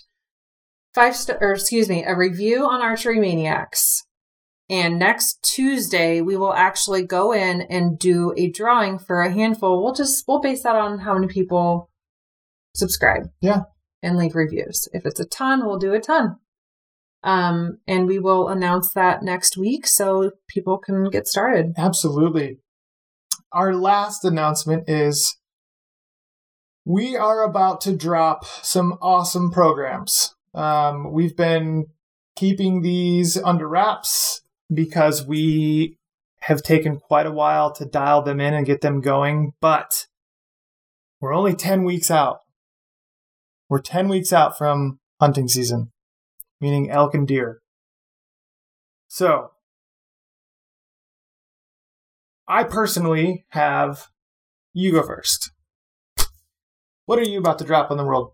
Speaker 9: A review on Archery Maniacs. And next Tuesday, we will actually go in and do a drawing for a handful. We'll base that on how many people subscribe.
Speaker 10: Yeah.
Speaker 9: And leave reviews. If it's a ton, we'll do a ton. And we will announce that next week so people can get started.
Speaker 10: Absolutely. Our last announcement is we are about to drop some awesome programs. We've been keeping these under wraps because we have taken quite a while to dial them in and get them going, but we're only 10 weeks out. We're 10 weeks out from hunting season, meaning elk and deer. So, I personally have, you go first. What are you about to drop on the world?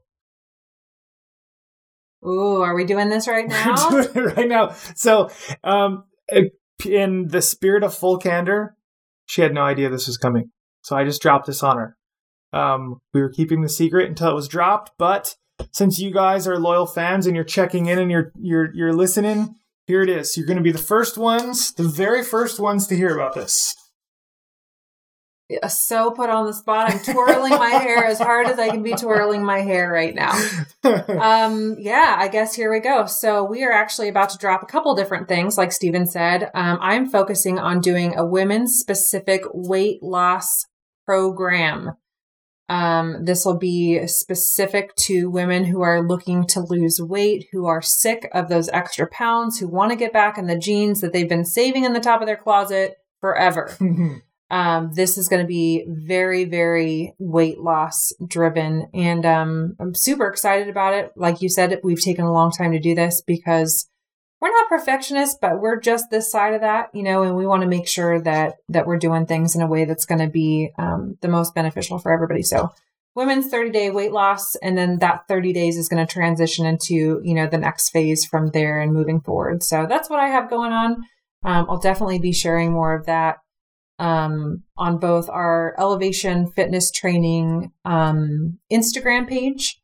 Speaker 9: Ooh, are we doing this right now?
Speaker 10: We're doing it right now. So, in the spirit of full candor, she had no idea this was coming. So I just dropped this on her. We were keeping the secret until it was dropped, but since you guys are loyal fans and you're checking in and you're listening, here it is. You're going to be the very first ones to hear about this.
Speaker 9: So put on the spot. I'm twirling my hair as hard as I can be twirling my hair right now. I guess here we go. So we are actually about to drop a couple different things. Like Steven said, I'm focusing on doing a women's specific weight loss program. This will be specific to women who are looking to lose weight, who are sick of those extra pounds, who want to get back in the jeans that they've been saving in the top of their closet forever. This is going to be very, very weight loss driven. And I'm super excited about it. Like you said, we've taken a long time to do this because we're not perfectionists, but we're just this side of that, and we want to make sure that we're doing things in a way that's going to be the most beneficial for everybody. So women's 30-day weight loss, and then that 30 days is going to transition into, the next phase from there and moving forward. So that's what I have going on. I'll definitely be sharing more of that on both our Elevation Fitness Training Instagram page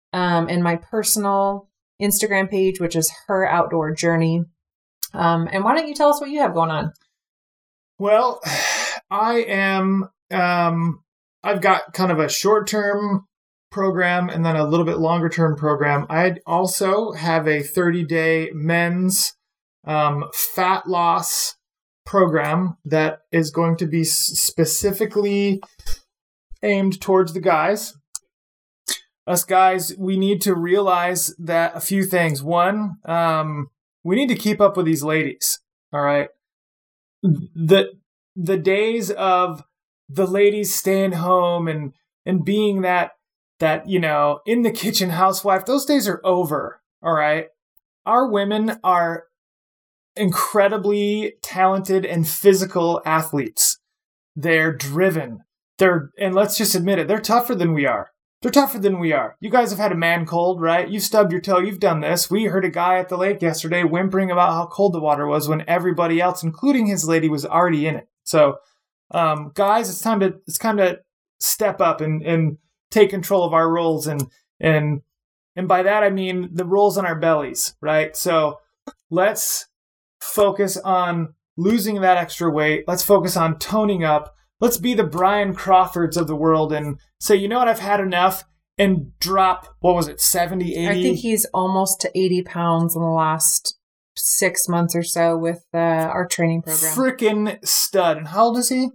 Speaker 9: and my personal Instagram page, which is Her Outdoor Journey. And why don't you tell us what you have going on?
Speaker 10: Well, I am, I've got kind of a short-term program and then a little bit longer-term program. I also have a 30-day men's fat loss program that is going to be specifically aimed towards the guys. Us guys, we need to realize that a few things. One, we need to keep up with these ladies. All right. The days of the ladies staying home and being that, you know, in the kitchen housewife, those days are over. All right. Our women are incredibly talented and physical athletes. They're driven. And let's just admit it, they're tougher than we are. They're tougher than we are. You guys have had a man cold, right? You've stubbed your toe. You've done this. We heard a guy at the lake yesterday whimpering about how cold the water was when everybody else, including his lady, was already in it. So, guys, it's time to step up and take control of our roles. And by that, I mean the rolls on our bellies, right? So let's focus on losing that extra weight. Let's focus on toning up. Let's be the Brian Crawfords of the world and say, you know what, I've had enough, and drop, 70, 80?
Speaker 9: I think he's almost to 80 pounds in the last 6 months or so with our training program.
Speaker 10: Frickin' stud. And how old is he?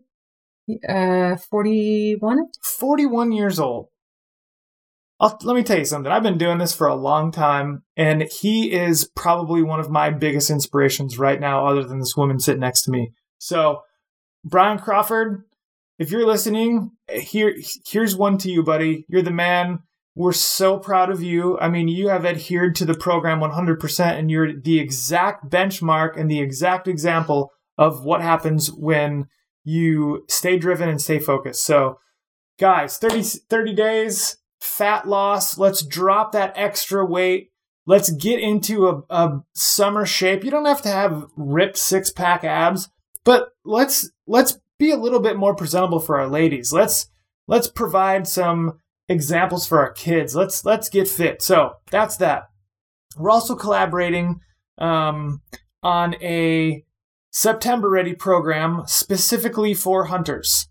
Speaker 9: 41?
Speaker 10: 41 years old. Let me tell you something. I've been doing this for a long time, and he is probably one of my biggest inspirations right now, other than this woman sitting next to me. So, Brian Crawford, if you're listening, here's one to you, buddy. You're the man. We're so proud of you. I mean, you have adhered to the program 100%, and you're the exact benchmark and the exact example of what happens when you stay driven and stay focused. So, guys, 30 days, fat loss. Let's drop that extra weight. Let's get into a summer shape. You don't have to have ripped 6-pack abs, but let's be a little bit more presentable for our ladies. Let's provide some examples for our kids. Let's get fit. So that's that. We're also collaborating on a September Ready program specifically for hunters.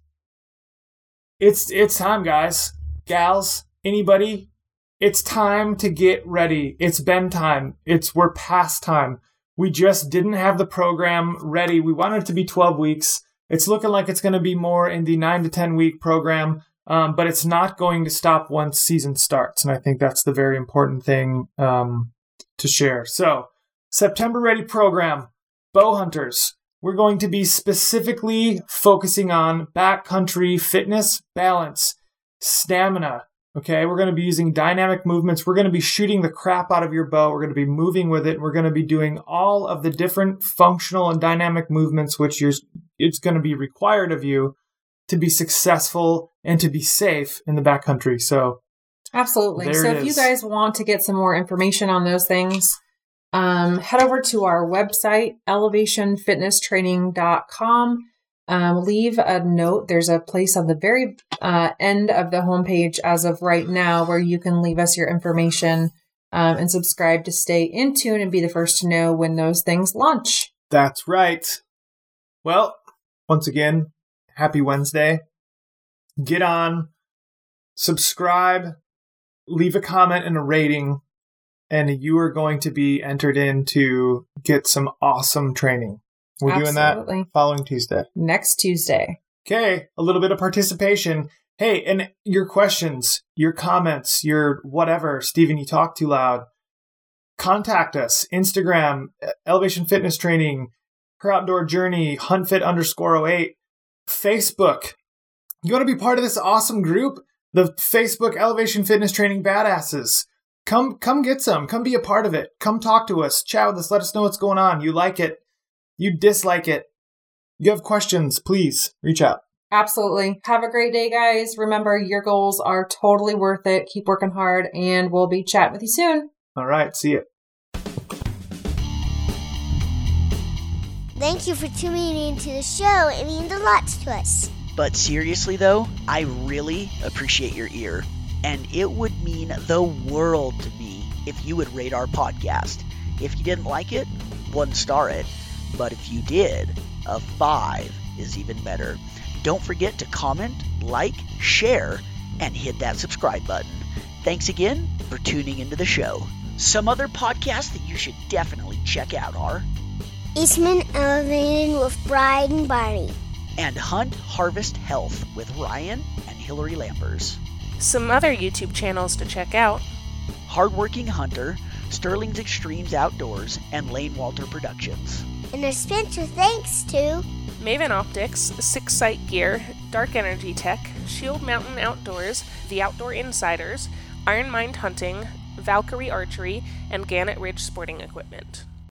Speaker 10: It's time, guys, gals, anybody. It's time to get ready. It's been time. We're past time. We just didn't have the program ready. We wanted it to be 12 weeks. It's looking like it's going to be more in the 9 to 10 week program, but it's not going to stop once season starts. And I think that's the very important thing to share. So, September Ready program, bow hunters. We're going to be specifically focusing on backcountry fitness, balance, stamina. Okay, we're going to be using dynamic movements. We're going to be shooting the crap out of your bow. We're going to be moving with it. We're going to be doing all of the different functional and dynamic movements, which it's going to be required of you to be successful and to be safe in the backcountry. So,
Speaker 9: absolutely. So if you guys want to get some more information on those things, head over to our website, elevationfitnesstraining.com. Leave a note. There's a place on the very end of the homepage as of right now where you can leave us your information and subscribe to stay in tune and be the first to know when those things launch.
Speaker 10: That's right. Well, once again, happy Wednesday. Get on, subscribe, leave a comment and a rating, and you are going to be entered in to get some awesome training. We're
Speaker 9: Absolutely.
Speaker 10: doing that following Tuesday.
Speaker 9: Next Tuesday.
Speaker 10: Okay, a little bit of participation. Hey, and your questions, your comments, your whatever, Steven, you talk too loud. Contact us. Instagram, Elevation Fitness Training, Her Outdoor Journey, HuntFit_08. Facebook. You want to be part of this awesome group? The Facebook Elevation Fitness Training Badasses. Come get some. Come be a part of it. Come talk to us. Chat with us. Let us know what's going on. You like it. You dislike it. You have questions, please reach out.
Speaker 9: Absolutely. Have a great day, guys. Remember, your goals are totally worth it. Keep working hard, and we'll be chatting with you soon.
Speaker 10: All right. See you.
Speaker 11: Thank you for tuning into the show. It means a lot to us.
Speaker 1: But seriously, though, I really appreciate your ear. and it would mean the world to me if you would rate our podcast. If you didn't like it, 1 star it. But if you did, a 5 is even better. Don't forget to comment, like, share, and hit that subscribe button. Thanks again for tuning into the show. Some other podcasts that you should definitely check out are
Speaker 11: Eastman Elevated with Bride and Barney,
Speaker 1: and Hunt Harvest Health with Ryan and Hillary Lampers.
Speaker 12: Some other YouTube channels to check out:
Speaker 1: Hardworking Hunter, Sterling's Extremes Outdoors, and Lane Walter Productions.
Speaker 11: And a special thanks to
Speaker 12: Maven Optics, Six Sight Gear, Dark Energy Tech, Shield Mountain Outdoors, The Outdoor Insiders, Iron Mind Hunting, Valkyrie Archery, and Gannett Ridge Sporting Equipment.